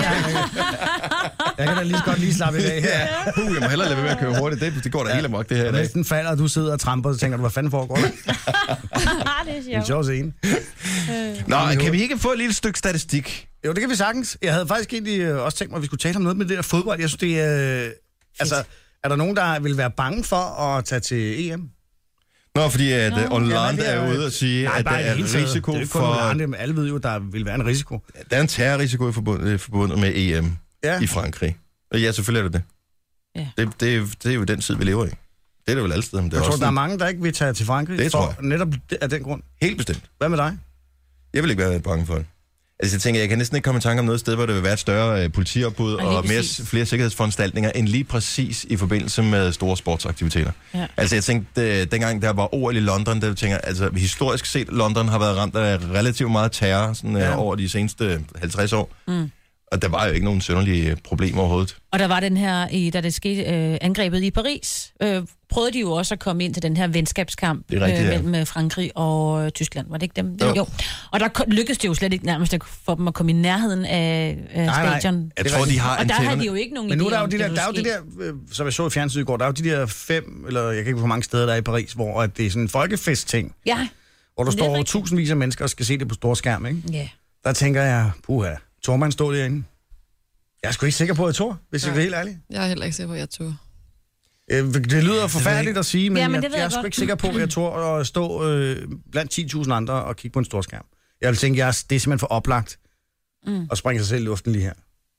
Jeg kan da lige så godt lige slappe i dag her. Jeg må hellere lade være med at køre hurtigt. Det går da helt amok, det her i dag. Næsten falder, og du sidder og tramper, og så tænker du, hvad fanden foregår der? Det er sjovt. En sjov scene. Nå, kan vi ikke få et lille stykke statistik? Jo, det kan vi sagtens. Jeg havde faktisk egentlig også tænkt mig, at vi skulle tale om noget med det der fodbold. Jeg synes, det er... er der nogen, der vil være bange for at tage til EM? Nå, fordi Hollande er ude og sige, at der er risiko for... Alle ved jo, der vil være en risiko. Der er en terrorrisiko forbundet med EM i Frankrig. Og ja, selvfølgelig er det det. Ja. Det er jo den tid, vi lever i. Det er det vel alle steder. Jeg tror, der er mange, der ikke vil tage til Frankrig det tror jeg. Netop af den grund. Helt bestemt. Hvad med dig? Jeg vil ikke være bange for det. Altså, jeg tænker, jeg kan næsten ikke komme i tanke om noget sted, hvor der vil være et større politiopbud og flere sikkerhedsforanstaltninger, end lige præcis i forbindelse med store sportsaktiviteter. Ja. Altså, jeg tænkte, dengang der var OL i London, der tænker altså, historisk set, London har været ramt af relativt meget terror sådan, over de seneste 50 år. Mm. Og der var jo ikke nogen synderlige problemer overhovedet. Og der var den her, da det skete angrebet i Paris, prøvede de jo også at komme ind til den her venskabskamp mellem Frankrig og Tyskland. Var det ikke dem? Jo. Og der lykkedes det jo slet ikke nærmest for dem at komme i nærheden af stadion. Jeg tror, de har og der har de jo ikke nogen idé. Men nu er der jo der er jo det der, som jeg så i fjernsynet i går, der er jo de der 5, eller jeg kan ikke hvor mange steder der er i Paris, hvor at det er sådan en folkefest-ting. Ja. Hvor der står tusindvis af mennesker og skal se det på stor skærm, ikke? Ja. Der tænker jeg, Tormand står derinde. Jeg er sgu ikke sikker på, at jeg tror, hvis jeg er helt ærlig. Jeg er heller ikke sikker på, at jeg tror. Det lyder forfærdeligt at sige, men, jeg er sgu ikke sikker på, at jeg tror at stå blandt 10.000 andre og kigge på en stor skærm. Jeg vil tænke, det er simpelthen for oplagt at springe sig selv i luften lige her.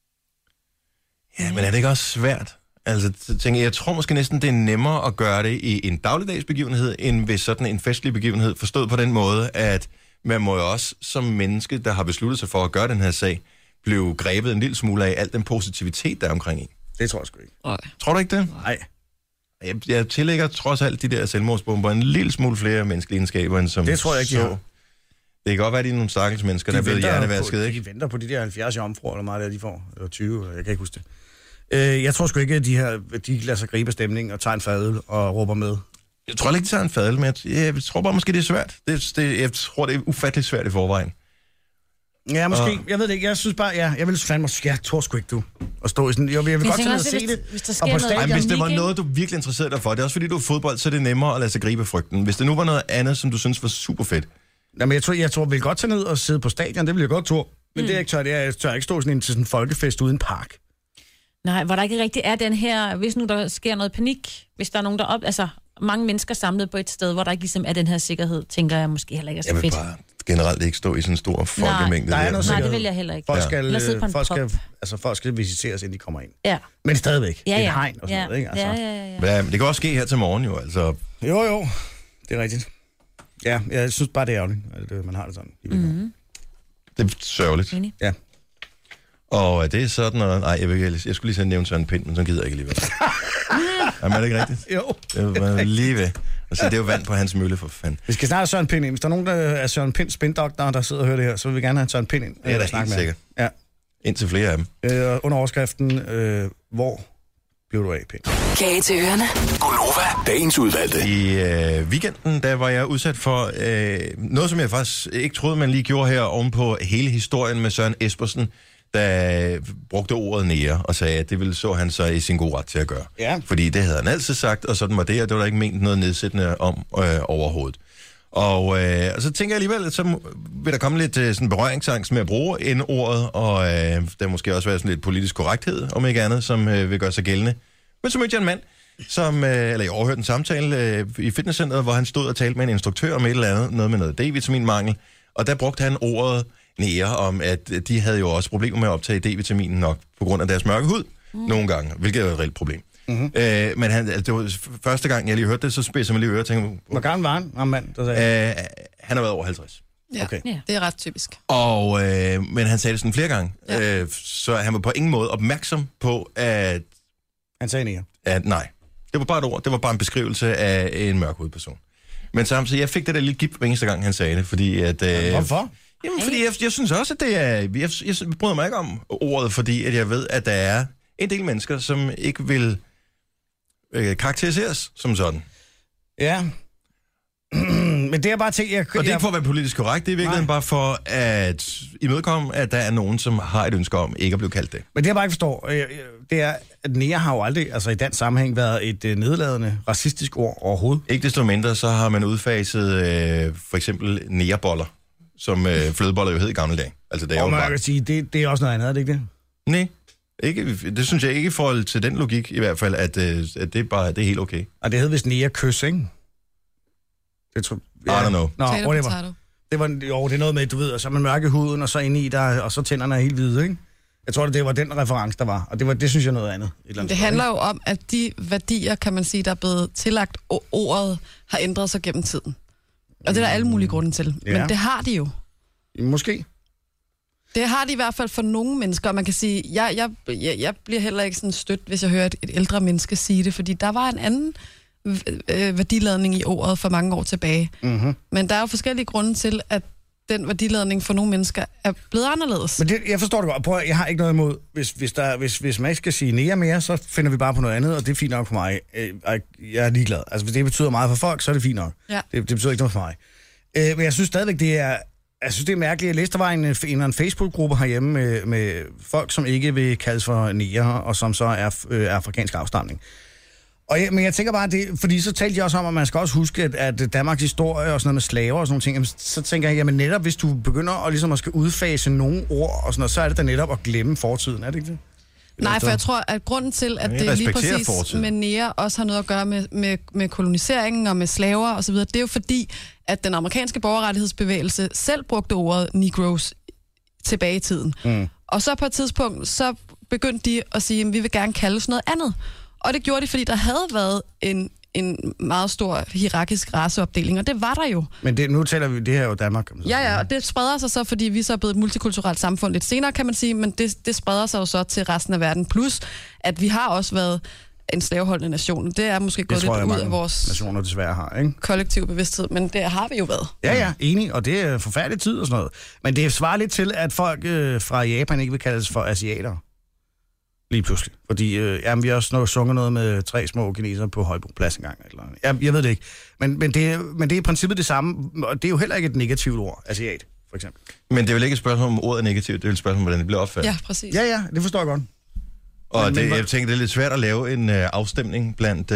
Ja, men er det ikke også svært? Altså, jeg tror måske næsten, det er nemmere at gøre det i en dagligdags begivenhed, end ved sådan en festlig begivenhed. Forstået på den måde, at man må jo også som menneske, der har besluttet sig for at gøre den her sag, blive grebet en lille smule af al den positivitet, der er omkring en. Det tror jeg sgu ikke. Nej. Tror du ikke det? Nej. Jeg tillægger trods alt de der selvmordsbomber en lille smule flere menneskelige egenskaber, end som det tror jeg ikke, de har. Det kan godt være, at de er nogle stakkels mennesker, der er blevet hjernevasket, ikke? De venter på de der 70 jomfruer, eller meget der de får. Eller 20, jeg kan ikke huske det. Jeg tror sgu ikke, at de lader sig gribe stemning og tager en fadøl og råber med. Jeg tror ikke, de tager en fadøl, men jeg tror bare, måske det er svært. Jeg tror, det er ufatteligt svært i forvejen. Ja, måske. Jeg ved det ikke. Jeg synes bare, jeg vil fandme... Jeg tror sgu ikke, du. At stå i sådan... Jeg vil godt til at se det. Hvis der sker noget... Hvis det var noget, du virkelig interesserede dig for, det er også fordi, du er fodbold, så er det nemmere at lade sig gribe frygten. Hvis det nu var noget andet, som du synes var super fedt. Jamen, jeg tror, vil godt tage ned og sidde på stadion. Det vil jeg godt tro. Men det jeg ikke tør, det er, jeg tør ikke stå sådan til sådan en folkefest uden park. Nej, hvor der ikke rigtig er den her... Hvis nu der sker noget panik, hvis der er nogen, der altså mange mennesker samlet på et sted, hvor der ikke ligesom er den her sikkerhed, tænker jeg måske heller ikke er så fedt. Jeg vil bare generelt ikke stå i sådan en stor folkemængde. Nej, det vil jeg heller ikke. Folk skal visiteres, inden de kommer ind. Ja. Men stadigvæk. Ja. Et hegn og sådan noget, ikke? Altså. Ja. Men det kan også ske her til morgen jo, altså. Jo, det er rigtigt. Ja, jeg synes bare, det er ærgerligt, at man har det sådan. Mm-hmm. Det er sørgeligt. Ja. Og det er sådan noget... Nej, jeg skulle lige sætte nævne Søren Pind, men så gider jeg ikke alligevel. Jamen, er det ikke rigtigt? Jo. Det var lige ved. Altså, det er jo vand på hans mølle, for fanden. Vi skal snart have Søren Pind ind. Hvis der er nogen, der er Søren Pinds spindoktor, der sidder og hører det her, så vil vi gerne have Søren Pind ind. Det er da helt sikkert. Ja. Indtil flere af dem. Under overskriften, hvor blev du af, Pind? Kage til ørerne. Gonova, dagens udvalgte. I weekenden, der var jeg udsat for noget, som jeg faktisk ikke troede, man lige gjorde her ovenpå hele historien med Søren Espersen, der brugte ordet nære og sagde, at det ville så han så i sin gode ret til at gøre. Ja. Fordi det havde han altid sagt, og sådan var det, og det var der ikke ment noget nedsættende om overhovedet. Og så tænker jeg alligevel, at så vil der komme lidt sådan berøringsangst med at bruge ordet, og der måske også være sådan lidt politisk korrekthed, om ikke andet, som vil gøre sig gældende. Men så mødte jeg en mand, eller jeg overhørte en samtale i fitnesscenteret, hvor han stod og talte med en instruktør om et eller andet, noget med noget D-vitaminmangel, og der brugte han ordet nære om, at de havde jo også problemer med at optage D-vitaminen nok, på grund af deres mørke hud, nogle gange, hvilket er et reelt problem. Mm-hmm. Men det var første gang, jeg lige hørte det, så spidser man lige øre og tænker... Hvor gammel var han, mand? Han har været over 50. Ja, okay. Det er ret typisk. Og, men han sagde det sådan flere gange, så han var på ingen måde opmærksom på, at... Han sagde nære? Nej, det var bare et ord, det var bare en beskrivelse af en mørkhudet person. Men samtidig, jeg fik det der lille gip hver eneste gang, han sagde det, fordi at... Hvorfor? Jamen, fordi jeg synes også, at det er... Jeg bryder mig ikke om ordet, fordi at jeg ved, at der er en del mennesker, som ikke vil karakteriseres som sådan. Ja. Men det er bare ting, og det er ikke for at være politisk korrekt, det er virkelig bare for at imødekomme, at der er nogen, som har et ønske om ikke at blive kaldt det. Men det jeg bare ikke forstår, det er, at nære har jo aldrig, altså i den sammenhæng, været et nedladende, racistisk ord overhovedet. Ikke desto mindre, så har man udfaset for eksempel næreboller, som flødeboller jo hed i gamle dage. Altså, det er og man kan sige, det er også noget andet, er det ikke det? Nej. Ikke, det synes jeg ikke i forhold til den logik i hvert fald, at det er helt okay. Og det hed vist nære kys, ikke? Det tror I don't know. Nå, det er noget med, du ved, og så er man mørke huden, og så inde i der, og så tænderne er helt hvide, ikke? Jeg tror, det var den reference, der var. Og det synes jeg er noget andet. Det handler jo om, at de værdier, kan man sige, der er blevet tillagt ordet, har ændret sig gennem tiden. Og det er der alle mulige grunde til. Ja. Men det har de jo. Måske. Det har de i hvert fald for nogle mennesker, og man kan sige, jeg bliver heller ikke sådan stødt, hvis jeg hører et ældre menneske sige det, fordi der var en anden værdiladning i ordet for mange år tilbage. Mm-hmm. Men der er jo forskellige grunde til, at den værdiladning for nogle mennesker er blevet anderledes. Men jeg forstår det godt. Prøv, jeg har ikke noget imod, hvis man ikke skal sige nære mere, så finder vi bare på noget andet, og det er fint nok for mig. Jeg er ligeglad. Altså, hvis det betyder meget for folk, så er det fint nok. Ja. Det betyder ikke noget for mig. Men jeg synes stadigvæk, det er mærkeligt. Jeg læste, der var en Facebook-gruppe herhjemme med folk, som ikke vil kaldes for nære, og som så er afrikansk afstamning. Men jeg tænker bare, fordi så talte jeg også om, at man skal også huske, at Danmarks historie og sådan noget med slaver og sådan nogle ting, så tænker jeg, jamen netop, hvis du begynder at, ligesom at skal udfase nogle ord og sådan noget, så er det da netop at glemme fortiden, er det ikke det? Nej, for jeg tror, at grunden til, at det lige præcis fortiden. Med nære også har noget at gøre med koloniseringen og med slaver og så videre, det er jo fordi, at den amerikanske borgerrettighedsbevægelse selv brugte ordet Negroes tilbage i tiden. Mm. Og så på et tidspunkt, så begyndte de at sige, at vi vil gerne kalde sådan noget andet. Og det gjorde de, fordi der havde været en meget stor hierarkisk raceopdeling, og det var der jo. Men nu taler vi, det her jo Danmark. Ja, og det spreder sig så, fordi vi så er blevet et multikulturelt samfund lidt senere, kan man sige, men det spreder sig jo så til resten af verden. Plus, at vi har også været en slaveholdende nation. Det er måske gået lidt ud af vores nationer desværre har, ikke? Kollektiv bevidsthed, men det har vi jo været. Ja, enig, og det er forfærdelig tid og sådan noget. Men det svarer lidt til, at folk fra Japan ikke vil kaldes for asiater. Lige pludselig. Fordi vi har også sunget noget med 3 små kinesere på Højbroplads engang. Jeg ved det ikke. Men det er i princippet det samme, og det er jo heller ikke et negativt ord, asiat, for eksempel. Men det er vel ikke et spørgsmål om ordet er negativt, det er et spørgsmål om, hvordan det bliver opfattet. Ja, præcis. Ja, det forstår jeg godt. Og jeg tænker, det er lidt svært at lave en afstemning blandt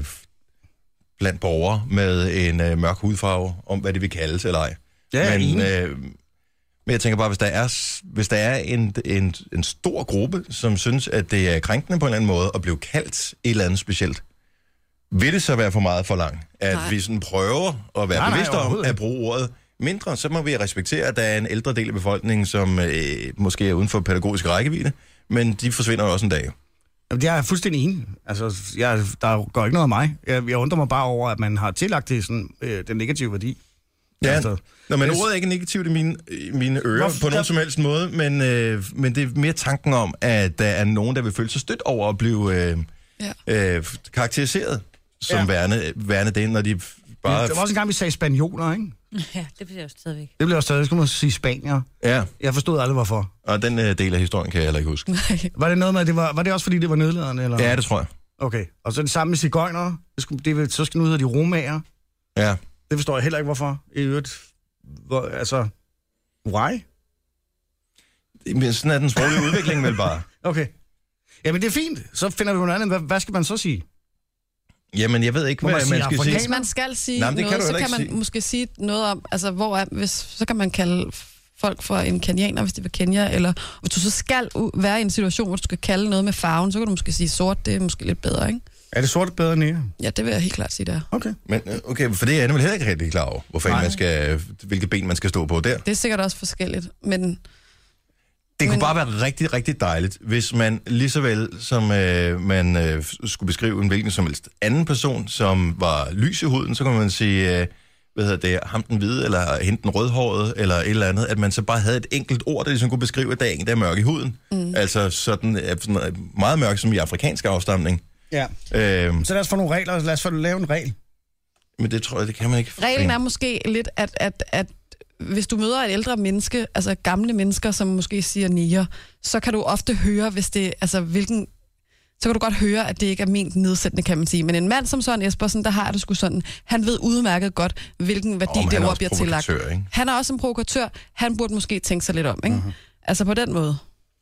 borgere med en mørk hudfarve, om hvad det vil kaldes eller ej. Ja, men jeg tænker bare, hvis der er en stor gruppe, som synes, at det er krænkende på en eller anden måde, at blive kaldt et eller andet specielt, vil det så være for meget for langt? At vi sådan prøver at være bevidste om at bruge ordet mindre, så må vi respektere, at der er en ældre del af befolkningen, som måske er uden for pædagogisk rækkevidde, men de forsvinder jo også en dag. Jamen, jeg er fuldstændig enig. Altså, der går ikke noget af mig. Jeg undrer mig bare over, at man har tillagt det sådan, den negative værdi. Ja, altså, men ordet er ikke negativt i mine ører på nogen som helst måde, men det er mere tanken om, at der er nogen, der vil føle sig stødt over at blive karakteriseret som værende det, når de Bare... Det var også en gang, vi sagde spanioler, ikke? Ja, det bliver jo stadigvæk. Det bliver også stadig, skulle man sige spanier. Ja. Jeg forstod aldrig, hvorfor. Og den del af historien kan jeg heller ikke huske. Var det noget med, at var det også fordi, det var nedladende? Eller? Ja, det tror jeg. Okay, og så det samme med sigøjnere. Så skal nu hedde de romager. Ja. Det forstår jeg heller ikke, hvorfor. I øvrigt, why? Men sådan er den sproglige udvikling vel bare. Okay. Jamen, det er fint. Så finder vi noget andet. Hvad skal man så sige? Jamen, jeg ved ikke, hvad man skal sige. Hvis man skal sige noget, kan så kan man måske sige noget om, altså, så kan man kalde folk for en kenianer, hvis det var Kenya, eller hvis du så skal være i en situation, hvor du skal kalde noget med farven, så kan du måske sige sort, det er måske lidt bedre, ikke? Er det sort bedre end nære? Ja, det vil jeg helt klart sige, der. Okay. Men okay, for det er jeg vel heller ikke rigtig klar over, hvilke ben man skal stå på der. Det er sikkert også forskelligt, men... Det kunne bare være rigtig, rigtig dejligt, hvis man lige så vel som man skulle beskrive en hvilken som helst anden person, som var lys i huden, så kunne man sige, ham den hvide, eller hende den rødhårede, eller et eller andet, at man så bare havde et enkelt ord, der ligesom kunne beskrive, at der er en, der er mørk i huden. Altså sådan meget mørk som i afrikansk afstamning. Ja. Så lad os få nogle regler, lad os få lave en regel. Men det tror jeg, det kan man ikke. Reglen er måske lidt, at hvis du møder et ældre menneske, altså gamle mennesker, som måske siger niger, så kan du ofte høre, hvis det, altså så kan du godt høre, at det ikke er ment nedsættende, kan man sige. Men en mand som Søren Espersen, der har det sgu sådan, han ved udmærket godt, hvilken værdi det ord bliver tillagt. Han er også en provokatør, han burde måske tænke sig lidt om, ikke? Uh-huh. Altså på den måde.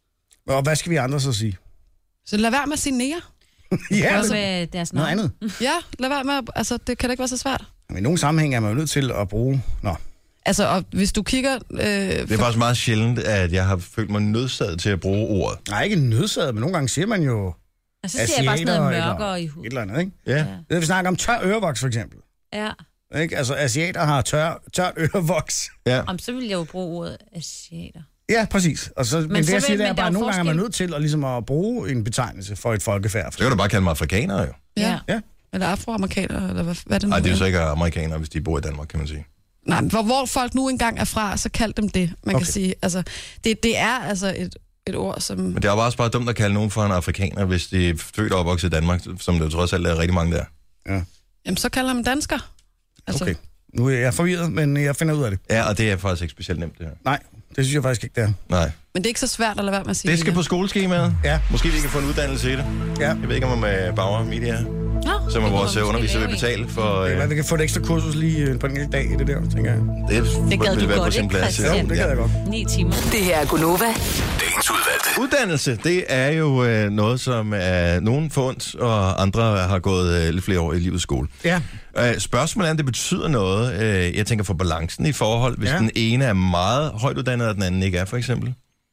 Og hvad skal vi andre så sige? Så lad være med at sige niger. Ja, deres noget andet. Ja, lad være med, altså det kan da ikke være så svært. Men i nogle sammenhæng er man jo nødt til at bruge... Altså, og hvis du kigger... det er faktisk meget sjældent, at jeg har følt mig nødsaget til at bruge ordet. Nej, ikke nødsaget, men nogle gange siger man jo... Og så siger jeg bare sådan noget mørkere i huden. Et eller andet, ikke? Ja. Det vi snakker om tør ørevoks, for eksempel. Ja. Ikke? Altså, asiater har tørt ørevoks. Ja. Så vil jeg jo bruge ordet asiater. Ja, præcis. Og så, men det, jeg siger, det er bare, at nogle gange er man nødt til at, ligesom at bruge en betegnelse for et folkefærd. Så kan du bare kalde mig afrikaner, jo. Ja. Eller afroamerikaner, eller hvad er det nu? Nej, det er jo så ikke amerikanere, hvis de bor i Danmark, kan man sige. Nej, hvor folk nu engang er fra, så kald dem det, man kan sige. Altså, det er altså et ord, som... Men det er jo også bare dumt at kalde nogen for en afrikaner, hvis de er født og opvokset i Danmark, som det trods alt er rigtig mange der. Ja. Jamen, så kalder man dansker. Altså. Okay. Nu er jeg forvirret, men jeg finder ud af det. Ja, og det er faktisk ikke specielt nemt, det her. Nej, det synes jeg faktisk ikke, det er. Nej. Men det er ikke så svært at lade være med at sige det. Skal på skoleskemaet. Ja. Måske vi kan få en uddannelse i det. Ja. Jeg ved ikke, om Bauer Media, som er vores underviser, vil betale for... vi kan få et ekstra kursus lige på en enkelt dag i det der, tænker jeg. Det gad du godt, ikke, Christian? Jo, det gad jeg godt. 9 timer. Det her er Gunova. Dagens udvalgte. Uddannelse, det er jo noget, som er nogen forundt, og andre har gået lidt flere år i livets skole. Ja. Spørgsmålet er, om det betyder noget. Jeg tænker for balancen i forhold, hvis den ene er meget højt uddannet, og den anden ikke er, for eksempel.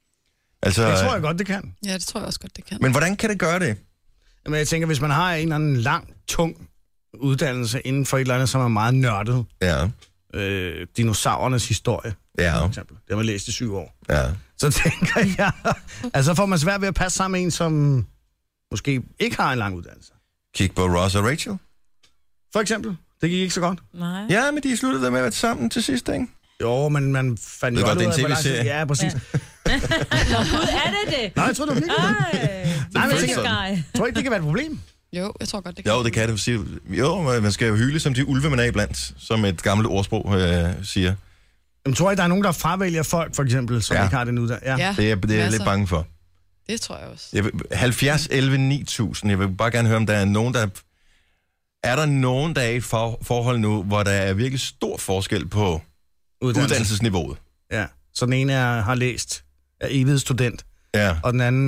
Altså, det tror jeg godt, det kan. Ja, det tror jeg også godt, det kan. Men hvordan kan det gøre det? Jamen, jeg tænker, hvis man har en eller anden lang, tung uddannelse inden for et eller andet, som er meget nørdet. Ja. Dinosaurernes historie, for eksempel. Det har man læst i 7 år. Ja. Så tænker jeg, altså får man svært ved at passe sammen med en, som måske ikke har en lang uddannelse. Kig på Ross og Rachel. For eksempel. Det gik ikke så godt. Nej. Ja, men de sluttede med at være sammen til sidst, ikke? Jo, men man fandt jo aldrig ud af, hvor lang tid... Ja, præcis. Nå, gud, er det? Nej, jeg tror, det var ikke. Nej, men jeg tror ikke, det kan være et problem. Jo, jeg tror godt, det kan. Jo, det kan det. Jo, man skal jo hyle som de ulve, man er iblandt, som et gammelt ordsprog siger. Jamen, tror I, der er nogen, der fravælger folk, for eksempel, som ikke har den uddannelse? Ja. Det er jeg lidt bange for. Det tror jeg også. 70, 11, 9000. Jeg vil bare gerne høre, om der er nogen, der... Er der nogen, der er i et forhold nu, hvor der er virkelig stor forskel på uddannelsesniveauet? Ja, så den ene har læst, er evig student, og den anden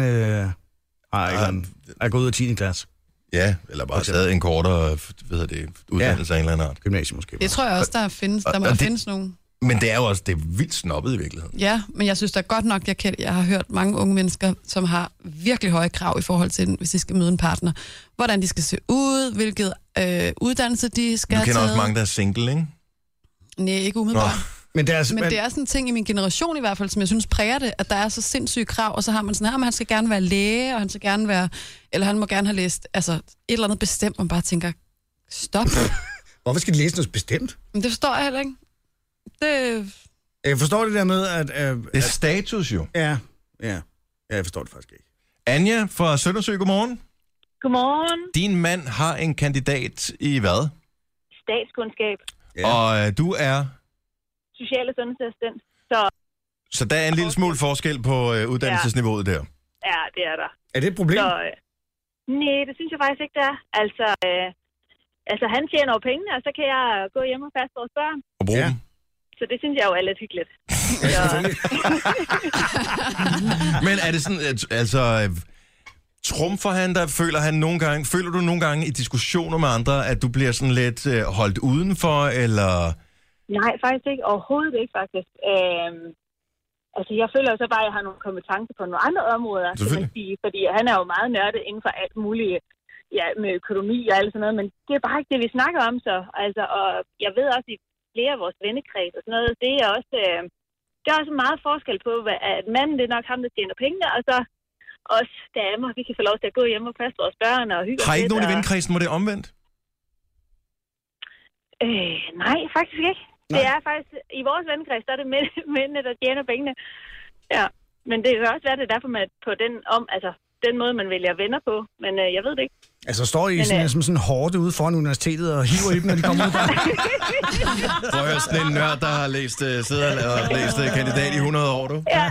er gået ud af 10. klasse. Ja, eller bare taget en kortere uddannelse af en eller anden art. Gymnasium måske. Det tror jeg også, der må findes nogen. Men det er jo også vildt snobbet i virkeligheden. Ja, men jeg synes da godt nok, jeg har hørt mange unge mennesker, som har virkelig høje krav i forhold til, hvis de skal møde en partner. Hvordan de skal se ud, hvilket uddannelse de skal have taget. Du kender også mange, der er single, ikke? Nej, ikke umiddelbart. Men det er sådan en ting i min generation i hvert fald, som jeg synes præger det, at der er så sindssyge krav, og så har man sådan her, men han skal gerne være læge, og han skal gerne være, eller han må gerne have læst, altså et eller andet bestemt, man bare tænker, stop. Hvorfor skal de læse noget bestemt? Men det forstår jeg heller ikke. Jeg forstår det der med, at... det er status jo. Ja, jeg forstår det faktisk ikke. Anja fra Søndersø, godmorgen. Godmorgen. Din mand har en kandidat i hvad? statskundskab. Ja. Og du er? Social- og sundhedsassistent. Så der er en lille smule forskel på uddannelsesniveauet der? Ja, det er der. Er det et problem? Nej, det synes jeg faktisk ikke, det er. Altså, han tjener jo pengene, og så kan jeg gå hjem og passe vores børn. Og bruge dem? Så det synes jeg jo er lidt hyggeligt. Men er det sådan, trumfer han der? Føler du nogle gange i diskussioner med andre, at du bliver sådan lidt holdt udenfor, eller? Nej, faktisk ikke. Overhovedet ikke, faktisk. Altså, jeg føler jo så bare, at jeg har nogle kompetencer på nogle andre områder, kan man sige, fordi han er jo meget nørdet inden for alt muligt, ja, med økonomi og alt sådan noget, men det er bare ikke det, vi snakker om så. Altså, og jeg ved også, i flere af vores vennekreds og sådan noget, det er også meget forskel på, at manden, det er nok ham, der tjener pengene, og så os damer, vi kan få lov til at gå hjem og passe vores børn og hygge. Har I ikke nogen i vennekredsen, hvor det er omvendt? Nej, faktisk ikke. Nej. Det er faktisk, i vores vennekreds, der er det mændene, der tjener pengene. Ja, men det kan også være, det er derfor, man på den måde, man vælger venner på, men jeg ved det ikke. Altså står I sådan hårde ude foran universitetet og hiver i dem, når de kommer ud der? Prøv at høre, sådan en nørd, der har læst kandidat i 100 år, du. Ja.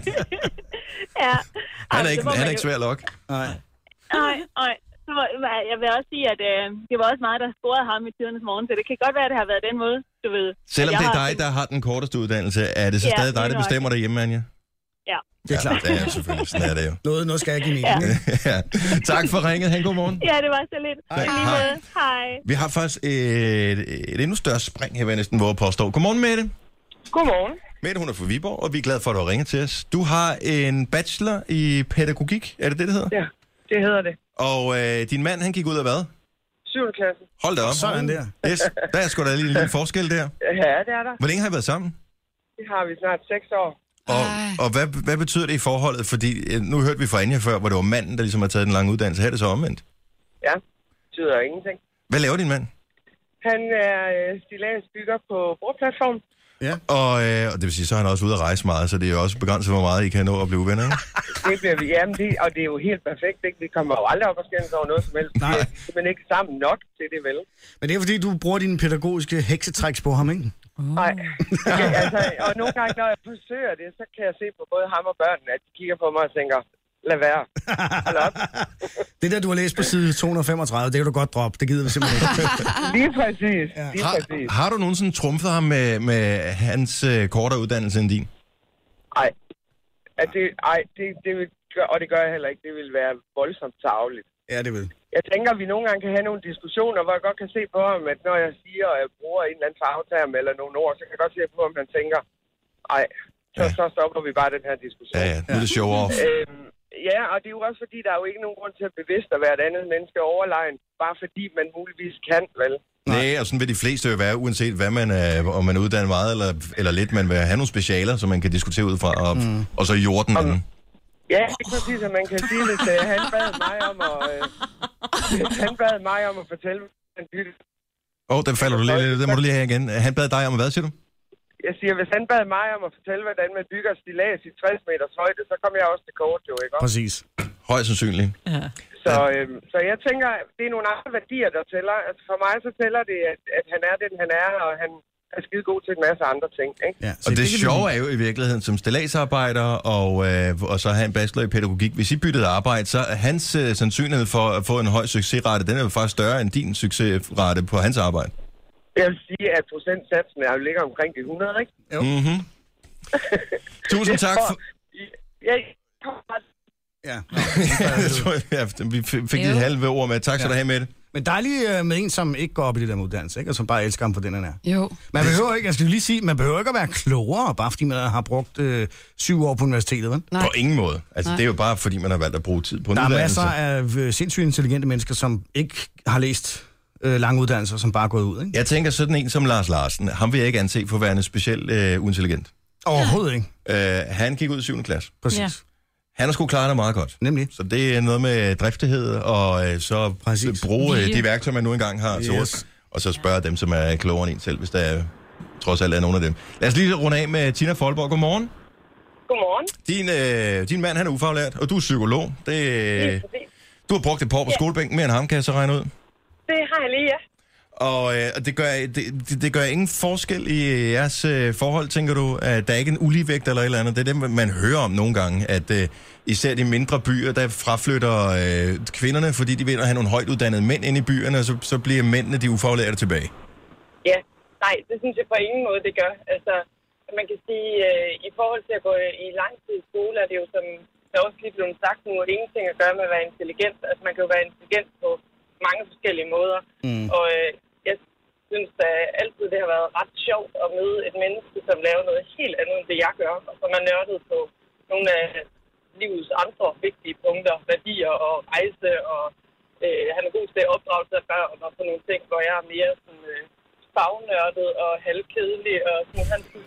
Han er ikke svær at lokke. Nej. Jeg vil også sige, at det var også mig, der sporede ham i tidernes morgen, så det kan godt være, at det har været den måde, du ved. Selvom det er dig, der har den korteste uddannelse, er det så stadig dig, der bestemmer derhjemme, Anja? Ja. Det er klart. Det er selvfølgelig. Sådan er det jo. Noget skal jeg give mening. Ja. Tak for ringet. Han god morgen. Ja, det var så lidt. Hej. Vi har faktisk et endnu større spring her, vil jeg næsten våge påstå. Godmorgen, Mette. Godmorgen. Mette, hun er fra Viborg, og vi er glade for, at du har ringet til os. Du har en bachelor i pædagogik. Er det det hedder? Ja, det hedder det. Og din mand, han gik ud af hvad? 7. klasse. Hold da op. Sådan der. Yes. Der er sgu da lige en lille forskel der. Ja, det er der. Hvor længe har I været sammen? Det har vi snart 6 år. Og hvad betyder det i forholdet? Fordi nu hørte vi fra Anja før, hvor det var manden, der ligesom har taget den lange uddannelse. Her er det så omvendt. Ja, det betyder ingenting. Hvad laver din mand? Han er stilladsbygger på bordplatform. Ja. Og det vil sige, så er han også ude at rejse meget, så det er jo også begrænset, hvor meget I kan nå at blive venner, ikke? Det bliver vi, og det er jo helt perfekt, ikke? Vi kommer jo aldrig op og skændes over noget som helst. Nej. Vi er simpelthen ikke sammen nok til det, vel? Men det er fordi, du bruger dine pædagogiske heksetræks på ham, ikke? Nej. Ja, og nogle gange, når jeg forsøger det, så kan jeg se på både ham og børnene, at de kigger på mig og tænker, lad være. Hold op. Det der, du har læst på side 235, det kan du godt droppe. Det gider vi simpelthen ikke. Lige præcis. Ja. Har du nogensinde trumfet ham med hans kortere uddannelse end din? Nej. Det gør jeg heller ikke. Det vil være voldsomt tarveligt. Ja, det vil. Jeg tænker, at vi nogle gange kan have nogle diskussioner, hvor jeg godt kan se på ham, at når jeg siger, at jeg bruger en eller anden farveterm eller nogle ord, så kan jeg godt se på ham, at han tænker, så stopper vi bare den her diskussion. Ja, nu er det show off. Ja, og det er jo også fordi, der er jo ikke nogen grund til at bevidst at være et andet menneske overlegen, bare fordi man muligvis kan, vel? Nej, og sådan vil de fleste jo være, uanset hvad man er, om man er uddannet meget eller lidt, man vil have nogle specialer, som man kan diskutere ud fra, og så jorden anden. Ja, det er præcis, at man kan sige, hvis han bad mig om at fortælle, hvad han byggede. Den falder du lige, den må du lige have igen. Han bad dig om hvad, siger du? Jeg siger, hvis han bad mig om at fortælle, hvordan man bygger stillads i 60 meters højde, så kommer jeg også til kort, jo, ikke? Præcis. Højst sandsynligt. Ja. Så jeg tænker, det er nogle andre værdier, der tæller. Altså for mig så tæller det, at han er den, han er, og han er skide god til en masse andre ting, ikke? Ja, og det sjove er jo i virkeligheden, som stilladsarbejder og så have en bachelor i pædagogik. Hvis I byttede arbejde, så er hans sandsynlighed for at få en høj succesrate, den er jo faktisk større end din succesrate på hans arbejde. Jeg vil sige, at procentsatsen er jo ligger omkring de 100, ikke? Jo. Mm-hmm. Tusind tak for... Vi fik et halve ord med. Tak skal du have med det. Men dejligt med en, som ikke går op i det der uddannelse, ikke? Og som bare elsker ham for den, han er. Jo. Man behøver ikke, jeg skal lige sige, man behøver ikke at være klogere, bare fordi man har brugt 7 år på universitetet, vel? På ingen måde. Altså, det er jo bare fordi, man har valgt at bruge tid på en uddannelse. Der er masser af sindssygt intelligente mennesker, som ikke har læst lange uddannelser, som bare er gået ud, ikke? Jeg tænker sådan en som Lars Larsen, ham vil jeg ikke anse for at være en specielt uintelligent. Overhovedet ikke. Han gik ud i 7. klasse. Præcis. Ja. Han har sgu klaret det meget godt. Nemlig. Så det er noget med driftighed, og så bruge de værktøjer, man nu engang har til os, og så spørge dem, som er klogere end en selv, hvis der er, trods alt er nogen af dem. Lad os lige runde af med Tina Folborg. Godmorgen. Godmorgen. Din mand, han er ufaglært, og du er psykolog. Du har brugt et par år på skolebænken mere end ham, kan jeg så regne ud? Det har jeg lige, ja. Og det gør ingen forskel i jeres forhold, tænker du? At der er ikke en uligevægt eller et eller andet? Det er det, man hører om nogle gange, at især de mindre byer, der fraflytter kvinderne, fordi de vil have nogle højt uddannede mænd ind i byerne, og så bliver mændene de ufaglærte tilbage. Ja, nej, det synes jeg på ingen måde, det gør. Altså, man kan sige, i forhold til at gå i lang tid i skole, er det jo, som der også lige blevet sagt nu, ingenting at gøre med at være intelligent. Altså, man kan jo være intelligent på mange forskellige måder. Og jeg synes da altid, det har været ret sjovt at møde et menneske, som laver noget helt andet, end det jeg gør, og som er nørdet på nogle af livets andre vigtige punkter, værdier og rejse, og han er god til at opdrage sig af børn og sådan nogle ting, hvor jeg er mere sådan fagnørdet og halvkedelig, og sådan han synes,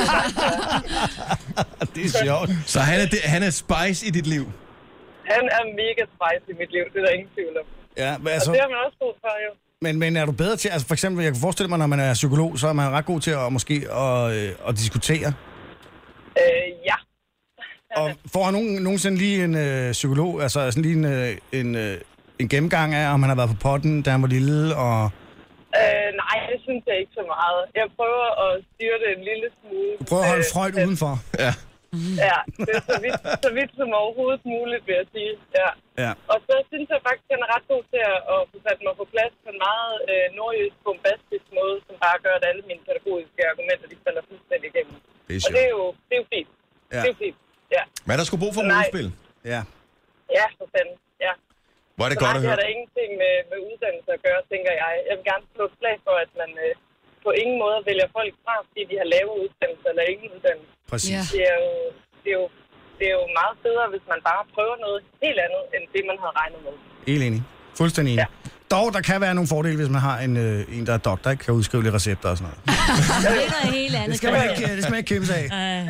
det er sjovt. Så han er spice i dit liv? Han er mega spice i mit liv, det er der ingen tvivl om. Ja, men altså, og det har man også brug for, jo. Men er du bedre til, altså for eksempel, jeg kan forestille mig, når man er psykolog, så er man ret god til at måske at diskutere? Ja. Og får han nogensinde lige en psykolog, altså sådan lige en gennemgang af, om han har været på potten, da han var lille, og... Nej, det synes jeg ikke så meget. Jeg prøver at styre det en lille smule. Du prøver at holde Freud udenfor? Ja. Ja, det er så vidt som overhovedet muligt, vil jeg sige. Ja. Og så synes jeg faktisk, at han er ret god til at få sat mig på plads på en meget nordjysk, bombastisk måde, som bare gør, at alle mine pædagogiske argumenter, de falder fuldstændig igennem. Og det er jo fint. Ja. Det er jo fint, ja. Men er der sgu brug for modspil? Ja. Ja, for fanden, ja. Hvor er det godt at høre? Det har der ingenting med uddannelse at gøre, tænker jeg. Jeg vil gerne slå et slag for, at man på ingen måde vælger folk fra, fordi de har lave uddannelse eller ingen uddannelse. Præcis. Det er jo meget bedre, hvis man bare prøver noget helt andet, end det, man havde regnet med. Helt enig. Fuldstændig enig. Ja. Dog, der kan være nogle fordele, hvis man har en der er doktor, ikke kan udskrive lidt recepter og sådan noget. Det er noget helt andet. Det skal man ikke kæmpe sig af.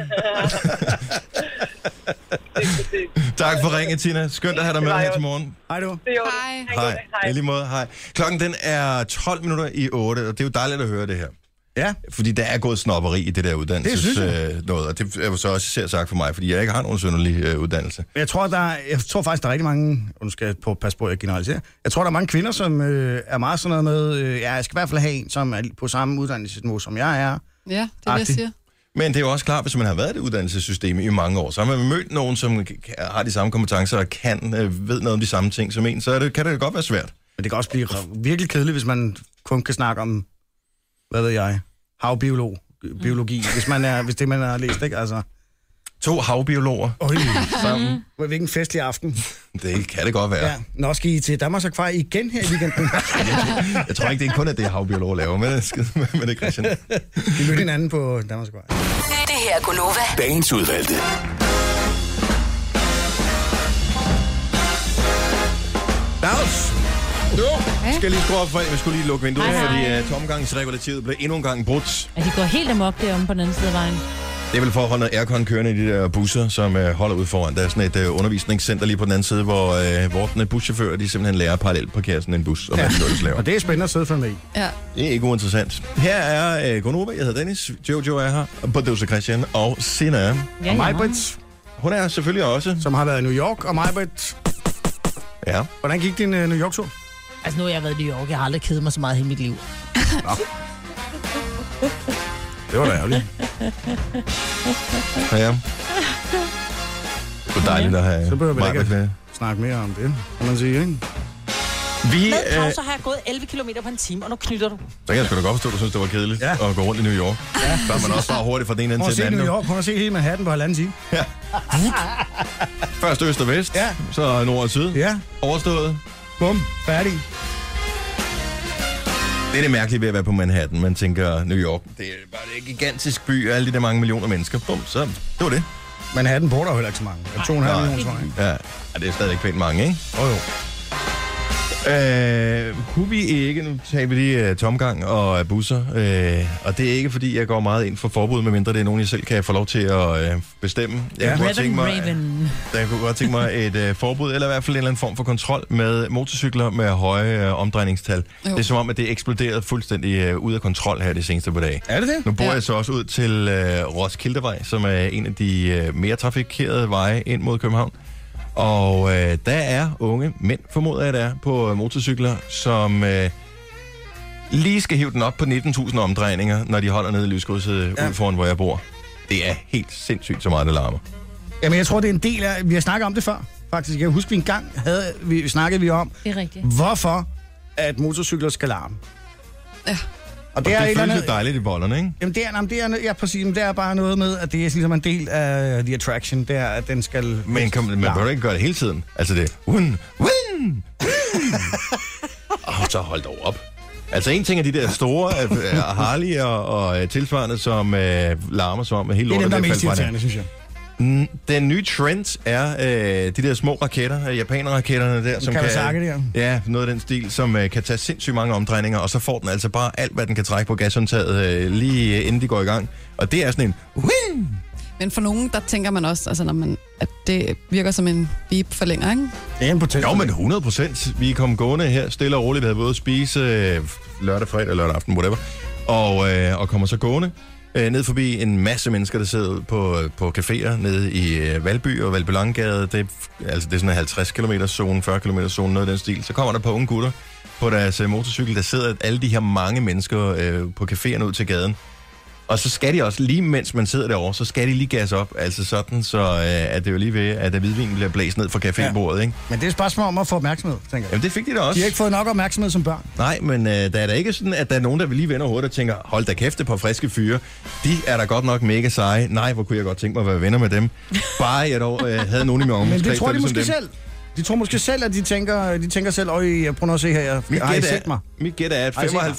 Tak for ringet, Tina. Skønt at have dig med her til morgen. Hej du. Hej. I lige måde, hej. Klokken den er 12 minutter i 8, og det er jo dejligt at høre det her. Ja. Fordi der er gået snobberi i det der uddannelses noget, og det er jo så også især sagt for mig, fordi jeg ikke har nogen synderlig uddannelse. Jeg tror faktisk, der er rigtig mange, og nu skal jeg passe på, at jeg generaliserer. Jeg tror, der er mange kvinder, som er meget sådan noget med, jeg skal i hvert fald have en, som er på samme uddannelsesniveau, som jeg er. Ja, det er det, jeg siger. Men det er jo også klart, hvis man har været i det uddannelsessystem i mange år, så har man mødt nogen, som har de samme kompetencer og ved noget om de samme ting som en, så kan det godt være svært. Men det kan også blive virkelig kedeligt, hvis man kun kan snakke om, hvad ved jeg, havbiologi, hvis det man har læst, ikke? Altså 2 havbiologer sammen. Hvilken festlig aften. Det kan det godt være. Ja. Nå, skal I til Danmarks Akvarie igen her i weekenden? Jeg tror ikke, det er kun, at det er havbiologer laver, men det er Christian. Vi mødte hinanden på Danmarks Akvarie. Det her er Gunova. Dagens udvalgte. Dags! Jo, skal lige skrue op for, vi skulle lige lukke vinduet, fordi tomgangsregulativet blev endnu en gang brudt. Ja, de går helt amok deromme på den anden side af vejen. Det er vel for at holde noget aircon kørende i de der busser, som holder ud foran. Der er sådan et undervisningscenter lige på den anden side, hvor vortende buschauffører, de simpelthen lærer parallelt parkere sådan en bus, og hvad de laver. Og det er spændende at sidde for med i. Ja. Det er ikke uinteressant. Her er Gunova, jeg hedder Dennis, Jojo er her, producer Christian og Sina. Og Majbrit. Hun er selvfølgelig også. Som har været i New York, og Majbrit. Ja. Hvordan gik din New York-tur? Altså nu har jeg været i New York, jeg har aldrig kedet mig så meget i mit liv. Nå. Det var da ærgerligt. Ja. Det var dejligt at have. Så behøver vi ikke snakke mere om det, kan man sige, ikke? Med pauser har jeg gået 11 km på en time, og nu knytter du. Så kan jeg sgu da godt forstå, at du synes, det var kedeligt at gå rundt i New York. Ja. Så er man også bare hurtigt fra den ene ende til den anden. New York, hun har set hele Manhattan på 1,5 time. Ja. Først øst og vest, så nord og syd. Ja. Overstået. Bum, færdig. Det er det mærkelige ved at være på Manhattan. Man tænker, New York, det er bare en gigantisk by, og alle de der mange millioner mennesker. Bum, så det var det. Manhattan bor der jo heller ikke så mange. 2,5 millioner, tror jeg. Ja, det er stadig pænt mange, ikke? Jo. Kunne vi ikke, nu tager vi lige tomgang og busser, og det er ikke fordi, jeg går meget ind for forbud, medmindre det er nogen, jeg selv kan få lov til at bestemme. Jeg kunne godt tænke mig et forbud, eller i hvert fald en eller anden form for kontrol med motorcykler med høje omdrejningstal. Det er som om, at det er eksploderet fuldstændig ud af kontrol her de seneste par dage. Er det det? Nu bor jeg så også ud til Roskildevej, som er en af de mere trafikerede veje ind mod København. Og der er unge mænd, formoder jeg, der er på motorcykler, som lige skal hive den op på 19.000 omdrejninger, når de holder nede i lyskrydset ud foran, hvor jeg bor. Det er helt sindssygt, så meget det larmer. Jamen, jeg tror, det er en del af... Vi har snakket om det før, faktisk. Jeg husker, vi engang snakkede om, det er rigtigt. Hvorfor at motorcykler skal larme. Ja. Og det føles jo dejligt i bollerne, ikke? Jamen, det er præcis, men det er bare noget med, at det er ligesom en del af the attraction, det er, at den skal... Men man bør ikke gøre det hele tiden. Altså det så hold dog op. Altså en ting er de der store Harley og tilsvarende, som larmer som hele lortet. Det er dem, der er mest irriterende, synes jeg. Den nye trend er de der små raketter, japanerraketterne der, som kan... Ja, noget af den stil, som kan tage sindssygt mange omdrejninger, og så får den altså bare alt, hvad den kan trække på gashåndtaget, lige inden de går i gang. Og det er sådan en... Men for nogen, der tænker man også, altså, at det virker som en beep-forlænger, ikke? Det er en potential. Jo, men 100%. Vi kom gående her, stille og roligt. Vi havde både at spise lørdag, fredag, lørdag aften, whatever. Og kommer så gående ned forbi en masse mennesker, der sidder på caféer nede i Valby og Valby-Langgade. Det er sådan en 50 km zone, 40 km zone, noget af den stil. Så kommer der på unge gutter på deres motorcykel, der sidder alle de her mange mennesker på caféerne ud til gaden. Og så skal de også, lige mens man sidder derovre, så skal de lige gas op. Altså sådan, så at det jo lige ved, at hvidvinen bliver blæst ned fra cafébordet, ikke? Men det er et spørgsmål om at få opmærksomhed, tænker jeg. Jamen, det fik de da også. De har ikke fået nok opmærksomhed som børn. Nej, men der er da ikke sådan, at der er nogen, der vil lige vende hovedet og tænker, hold da kæft, det på friske fyre. De er da godt nok mega seje. Nej, hvor kunne jeg godt tænke mig at være venner med dem. Bare jeg dog havde nogen i min omgangskreds. Men det tror de måske selv. De tror måske selv, at de tænker selv, jeg prøver at se her, jeg har ikke set mig. Mit gæt er, at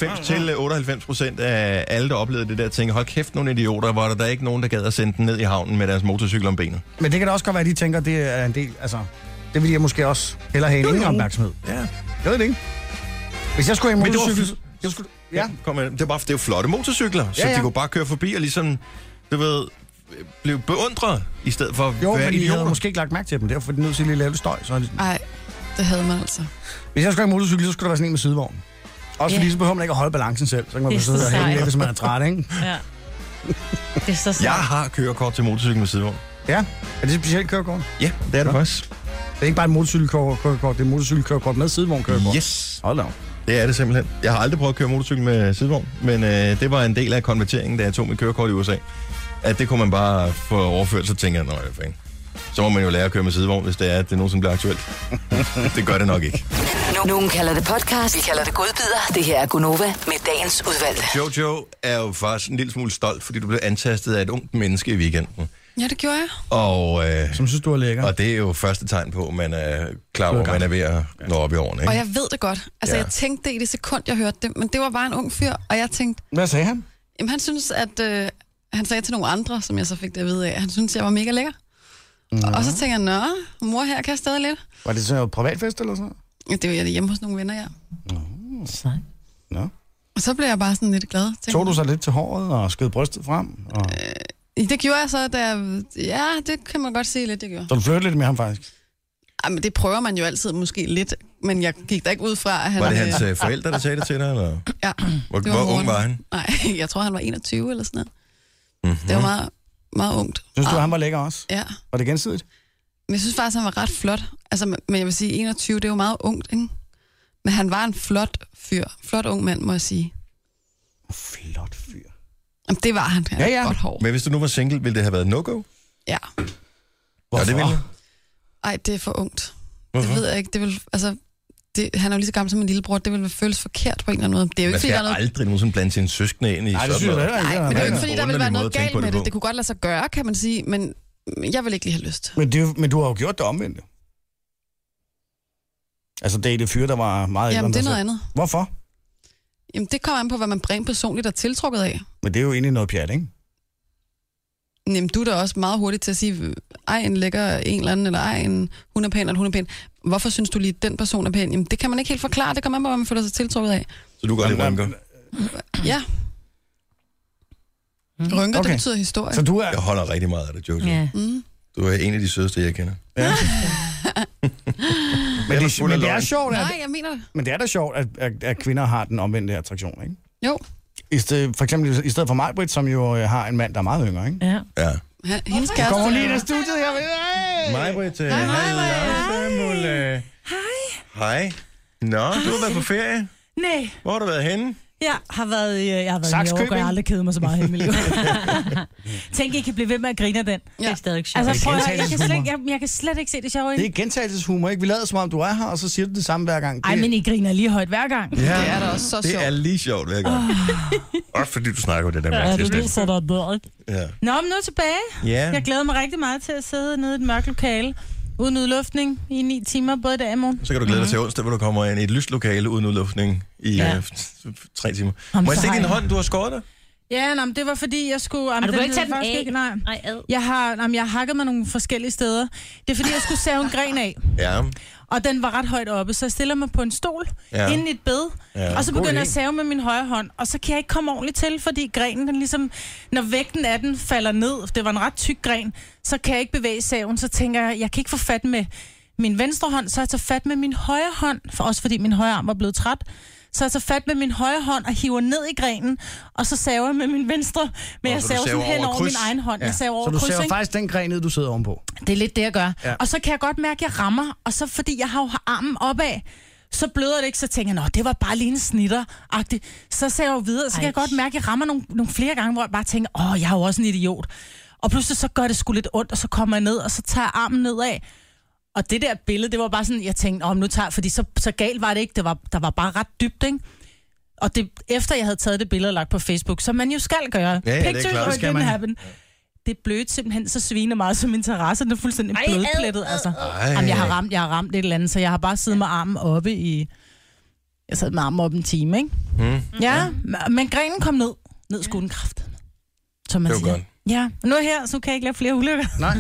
95-98% af alle, der oplevede det der, tænker, hold kæft, nogle idioter, hvor der ikke nogen, der gad at sende den ned i havnen med deres motorcykel om benet. Men det kan da også godt være, at de tænker, det er en del, altså, det vil jeg måske også hellere have ingen opmærksomhed. Ja. Jeg ved det ikke. Hvis jeg skulle have en motorcykel... Det er jo flotte motorcykler, så de kunne bare køre forbi og ligesom, du ved... blev beundret, i stedet for at være idioter. Jo, men I havde måske ikke lagt mærke til dem. Derfor er de nødt til at lave lidt støj. Nej, det havde man altså. Hvis jeg skulle have en motorcykel, så skulle der være sådan en med sidevogn. Også fordi så behøver man ikke at holde balancen selv. Så kan man bare sidde og hænge lidt, hvis man er træt, ikke? Ja. Det er så sejt. Jeg har kørekort til motorcykel med sidevogn. Ja? Er det et specielt kørekort? Ja, det er det faktisk. Det er ikke bare et motorcykelkørekort, det er motorcykelkørekort med sidevognkørekort. Yes. Hold da. Det er det simpelthen. Jeg har aldrig prøvet at køre motorcykel med sidevogn, men det var en del af konverteringen, da jeg tog mit kørekort i USA. At det kunne man bare få overført, så tænker jeg, nej, det er fint. Så må man jo lære at køre med sidevogn, hvis det er, at det nogensinde bliver aktuelt. Det gør det nok ikke. Nogen kalder det podcast, vi kalder det godbidder. Det her er Gunova med dagens udvalgte. Jojo er jo faktisk en lille smule stolt, fordi du blev antastet af et ungt menneske i weekenden. Ja, det gjorde jeg. Og, som synes, du er lækker. Og det er jo første tegn på, at man er klar over, at man er ved at nå op i årene. Ikke? Og jeg ved det godt. Altså, jeg tænkte det i det sekund, jeg hørte det, men det var bare en ung fyr, og jeg tænkte... Hvad sagde han? Jamen, han synes, at... han sagde til nogle andre, som jeg så fik det at vide af, han synes, jeg var mega lækker. Og så tænker jeg, mor her kan jeg stadig lidt. Var det sådan noget privatfest eller sådan? Ja, det var jeg hjemme hos nogle venner, ja. Nå. Og så blev jeg bare sådan lidt glad. Tog du så lidt til håret og skød brystet frem? Og... det gjorde jeg så, ja, det kan man godt sige lidt, det gjorde. Så du flirtede lidt med ham faktisk? Jamen, det prøver man jo altid måske lidt, men jeg gik da ikke ud fra, at han... Var det hans forældre, der sagde det til dig, eller? Ja. Hvor ung var han? Nej, jeg tror, han var 21 eller sådan noget. Mm-hmm. Det var meget, meget ungt. Synes du, han var lækker også? Ja. Var det gensidigt? Men jeg synes faktisk, han var ret flot. Altså, men jeg vil sige, 21, det er jo meget ungt, ikke? Men han var en flot fyr. Flot ung mand, må jeg sige. Flot fyr? Jamen, det var han. Ja. Godt hår. Men hvis du nu var single, ville det have været no-go? Ja. Hvorfor? Ja, det ville. Ej, det er for ungt. Hvorfor? Det ved jeg ikke. Det vil, altså... han er jo lige så gammel som min lillebror. Det vil føles forkert på en eller anden måde. Det er jo ikke, man skal aldrig nogensinde blande sin søskende ind i sådan noget. Nej, men det er jo ikke, fordi der vil være noget galt med det. Det kunne godt lade sig gøre, kan man sige, men jeg vil ikke lige have lyst. Men du har jo gjort det omvendte. Altså date fyr, der var meget ældre. Jamen, det er noget andet. Hvorfor? Jamen, det kommer an på, hvad man rent personligt er tiltrukket af. Men det er jo egentlig noget pjat, ikke? Jamen, du er da også meget hurtigt til at sige, ej, en lækker en eller anden, eller ej, hun er pæn, eller hun er pæn. Hvorfor synes du lige, den person er pæn? Jamen, det kan man ikke helt forklare. Det kommer an på, hvad man føler sig tiltrukket af. Så du gør det rynker? Ja. Rynker, okay. Det betyder historie. Så du er... Jeg holder rigtig meget af det, Jojo. Ja. Du er en af de sødeste, jeg kender. Ja. men det er sjovt. Nej, jeg mener det. Men det er da sjovt, at kvinder har den omvendte attraktion, ikke? Jo. For eksempel i stedet for mig, Britt, som jo har en mand, der er meget yngre, ikke? Ja. Hendes kæreste. Kommer lige ind i studiet her. Mig, Britt. Hej. Hej. Nå, du har været på ferie? Nej. Hvor har du været henne? Jeg har været i New York, og jeg har aldrig kedet mig så meget i mit liv. Tænk, I kan blive ved med at grine af den. Ja. Det er stadig sjovt. Altså, jeg kan slet ikke se det sjovt. Det er gentagelseshumor, ikke? Vi lader som om, du er her, og så siger du det samme hver gang. Ej, men I griner lige højt hver gang. Ja. Det er da også så sjovt. Det er lige sjovt hver gang. Også fordi du snakker det der mærkelige stemme. Ja, det viser dig død. Ja. Nå, men nu tilbage. Yeah. Jeg glæder mig rigtig meget til at sidde nede i et mørkt lokale. Uden udluftning i 9 timer, både dag og morgen. Så kan du glæde dig til onsdag, hvor du kommer ind i et lyst lokale uden udluftning i 3 timer. Må jeg se din hånd, du har skåret dig? Ja, men det var fordi, jeg skulle... Du kan ikke tage den af? Ikke, nej. Jeg har hakket mig nogle forskellige steder. Det er fordi, jeg skulle save en gren af. Ja. Og den var ret højt oppe, så jeg stiller mig på en stol inden i et bed. Ja. Og så begynder jeg at save med min højre hånd. Og så kan jeg ikke komme ordentligt til, fordi grenen, den ligesom... Når vægten af den falder ned, det var en ret tyk gren, så kan jeg ikke bevæge saven. Så tænker jeg kan ikke få fat med min venstre hånd, så jeg tager fat med min højre hånd. For også fordi min højre arm var blevet træt. Så jeg tager fat med min højre hånd og hiver ned i grenen, og så saver jeg med min venstre, men jeg saver sådan hen over min egen hånd. Ja. Jeg saver over så du saver faktisk den gren ned, du sidder ovenpå? Det er lidt det, jeg gør. Ja. Og så kan jeg godt mærke, at jeg rammer, og så fordi jeg har armen opad, så bløder det ikke, så tænker jeg, det var bare lige en snitter-agtigt. Så saver jeg jo videre, så kan jeg godt mærke, at jeg rammer nogle flere gange, hvor jeg bare tænker, jeg er jo også en idiot. Og pludselig så gør det sgu lidt ondt, og så kommer jeg ned, og så tager jeg armen nedad. Og det der billede, det var bare sådan, jeg tænkte, nu tager, fordi så galt var det ikke, der var bare ret dybt, ikke? Og det, efter jeg havde taget det billede og lagt på Facebook, som man jo skal gøre. Ja, det er klart, skal man. Happen. Det blødte simpelthen så svine meget som min terrasse, den er fuldstændig blødplettet, altså. Jamen, jeg har ramt et eller andet, så jeg har bare siddet med armen oppe i... Jeg sad med armen oppe en time, ikke? Ja, men grenen kom ned skulle den kraft. Som man siger. Godt. Ja, og nu er her, så kan jeg ikke lave flere ulykker. Nej.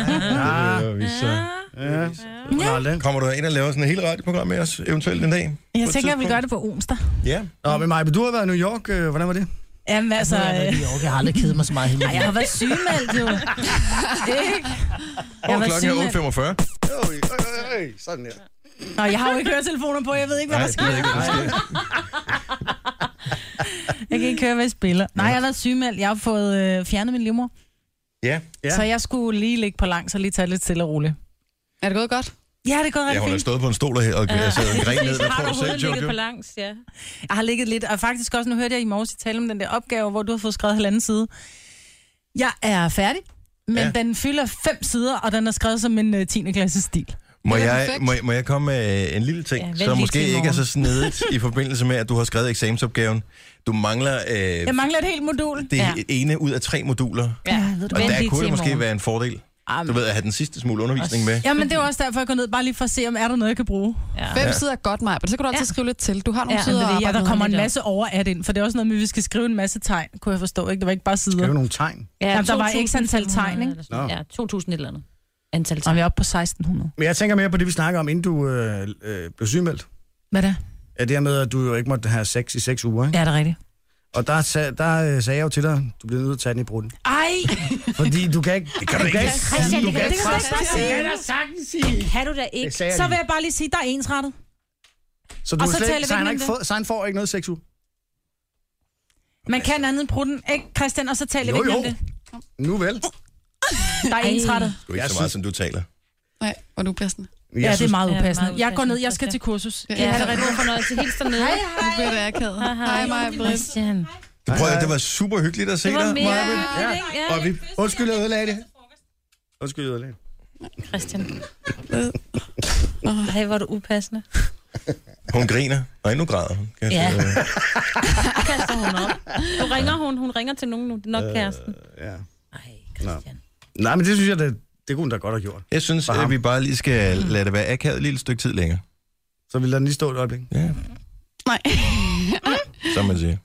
Ja. Kommer du ind og laver sådan et helt radioprogram med os, eventuelt en dag? Jeg tænker, at vi gør det på onsdag. Ja. Nå, men Maja, du har været i New York. Hvordan var det? Jamen altså... Jeg har aldrig kedet mig så meget. Nej, jeg har været sygemeldt jo. Ikke? Klokken er 8:45. Sådan der. Nå, jeg har jo ikke høretelefoner på, jeg ved ikke, hvad der sker. Jeg kan ikke høre, hvad jeg spiller. Nej, jeg har været sygemeldt. Jeg har fået fjernet min livmor. Ja. Så jeg skulle lige ligge på langs og lige tage lidt stille og roligt. Er det gået godt? Ja, det er gået rigtig fint. Hun har stået på en stol og siddet en gren ned. Hvad tror du selv, Jojo? På langs, ja. Jeg har ligget lidt, og faktisk også, nu hørte jeg i morges tale om den der opgave, hvor du har fået skrevet 1,5 side. Jeg er færdig, men den fylder 5 sider, og den er skrevet som en 10. klasses stil. Må jeg komme med en lille ting, som måske ikke er så snedigt i forbindelse med, at du har skrevet eksamensopgaven? Du mangler... jeg mangler et helt modul. Det er ene ud af 3 moduler. Ja, og der kunne det måske være en fordel. Du ved, at have den sidste smule undervisning med. Jamen, det er også derfor, jeg går ned, bare lige for at se, om er der noget, jeg kan bruge. 5 sider er godt, Maja, men så kan du altid skrive lidt til. Du har nogle sider. Ja, der kommer en masse over af det ind, for det er også noget med, at vi skal skrive en masse tegn, kunne jeg forstå, ikke? Det var ikke bare sider. Skrive nogle tegn? Ja, jamen, der var ikke antal tegn, ikke? Ja, 2.000 et eller andet antal tegn. Og vi er oppe på 1.600. Men jeg tænker mere på det, vi snakker om, inden du blev sygemeldt. Hvad det? Ja, det her med, at du jo ikke måtte have sex i 6 uger, ikke? Ja, det er rigtigt. Og der sagde jeg jo til dig, du bliver nødt til at tage den i brutten. Ej! Fordi du kan ikke... Det kan du da sagtens sige. Kan du da ikke? Så vil jeg bare lige sige, der er ensrettet. Så du så han får ikke noget 6 uger? Man kan andet end brutten, ikke Christian? Og så taler vi ikke om det. Nu vel. Der er ensrettet. Du er ikke så meget, som du taler. Nej, hvor er du passende. Ja, det er meget upassende. Jeg går ned, jeg skal til kursus. Ja, det er rigtig fornøjelse. Hils dernede. Hej. Nu bliver det akavet. Hej, Maja Britt. Det var super hyggeligt at se dig. Det var mere Undskyld, jeg ødelagde det. Christian. Hej, hvor er du upassende. Hun griner. Nej, nu græder hun. Ja. Kaster hun op. Hun ringer til nogen nu. Det er nok kæresten. Ja. Ej, Christian. Nej, men det synes jeg, det kunne hun da godt have gjort. Jeg synes, at vi bare lige skal lade det være akavet et lille stykke tid længere. Så vi lader den lige stå et øjeblik? Ja. Nej. Som man siger.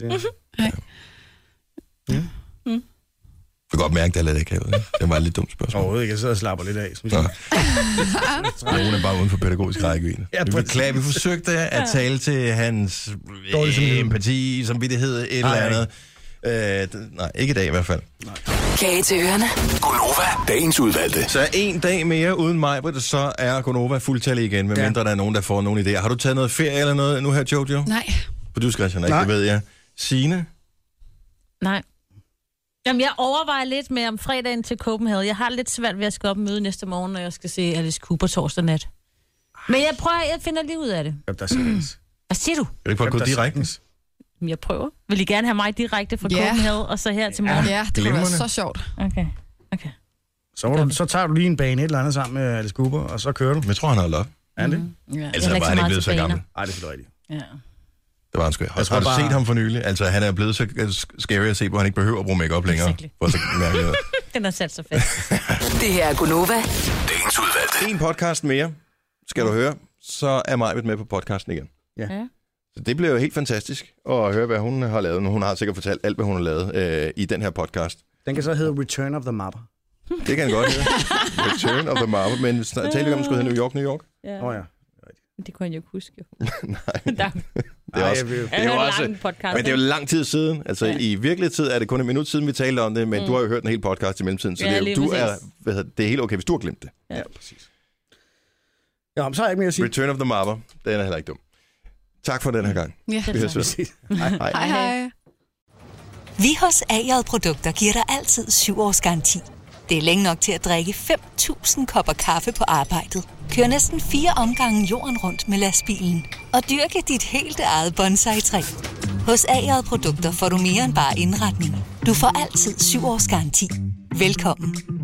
Ja. Du kan godt mærke, at det er lidt akavet. Det var et lidt dumt spørgsmål. Overhovedet ikke. Jeg sidder og slapper lidt af. Nogen er bare uden for pædagogisk rækkevidde. Vi forsøgte at tale til hans empati, samvittighed, et eller andet. Nej, ikke i dag i hvert fald. Kage til ørerne. Gonova, dagens udvalgte. Så en dag mere uden mig, så er Gonova fuldtallig igen, medmindre der er nogen, der får nogle idéer. Har du taget noget ferie eller noget nu her, Jojo? Nej. Producer ikke, det ved jeg. Signe? Nej. Jamen, jeg overvejer lidt med om fredagen til Copenhagen. Jeg har lidt svært ved at skal op og møde næste morgen, når jeg skal se Alice Cooper torsdag nat. Men jeg finder lige ud af det. Hvad siger du? Kan du ikke bare gå direkte? Jeg prøver. Vil I gerne have mig direkte fra Copenhagen, og så her til morgen? Ja, det kunne være så sjovt. Okay. Så tager du lige en bane et eller andet sammen med Alice Cooper, og så kører du. Men jeg tror, han holder op. Er det? Ja. Altså, var han ikke blevet så gammel? Nej, det er rigtigt. Ja. Det var han sgu. Har du set ham for nylig? Altså, han er blevet så scary at se, hvor han ikke behøver at bruge makeup længere. Den har sat sig fast. Det her er Gunova. Dagens udvalgte. En podcast mere, skal du høre, så er Majbet med på podcasten igen. Ja. Så det bliver jo helt fantastisk at høre, hvad hun har lavet. Hun har sikkert fortalt alt, hvad hun har lavet i den her podcast. Den kan så hedde Return of the Mapper. Det kan den godt hedde. Return of the Mapper. Men talte vi om, den skulle hedde New York? Ja. Ja. Det kunne jeg jo ikke huske. Nej. Det er også men det er jo lang tid siden. Altså i virkelig tid er det kun en minut siden, vi talte om det, men du har jo hørt en hel podcast i mellemtiden, så det er helt okay, hvis du har glemt det. Ja, præcis. Ja, så har jeg ikke mere at sige. Return of the Mapper, den er heller ikke dum. Tak for den her gang. Ja, vi høres ved. Hej. Vi hos A-J Produkter giver dig altid 7 års garanti. Det er længe nok til at drikke 5.000 kopper kaffe på arbejdet. Kør næsten 4 omgange jorden rundt med lastbilen. Og dyrke dit helt eget bonsai-træ. Hos A-J Produkter får du mere end bare indretning. Du får altid 7 års garanti. Velkommen.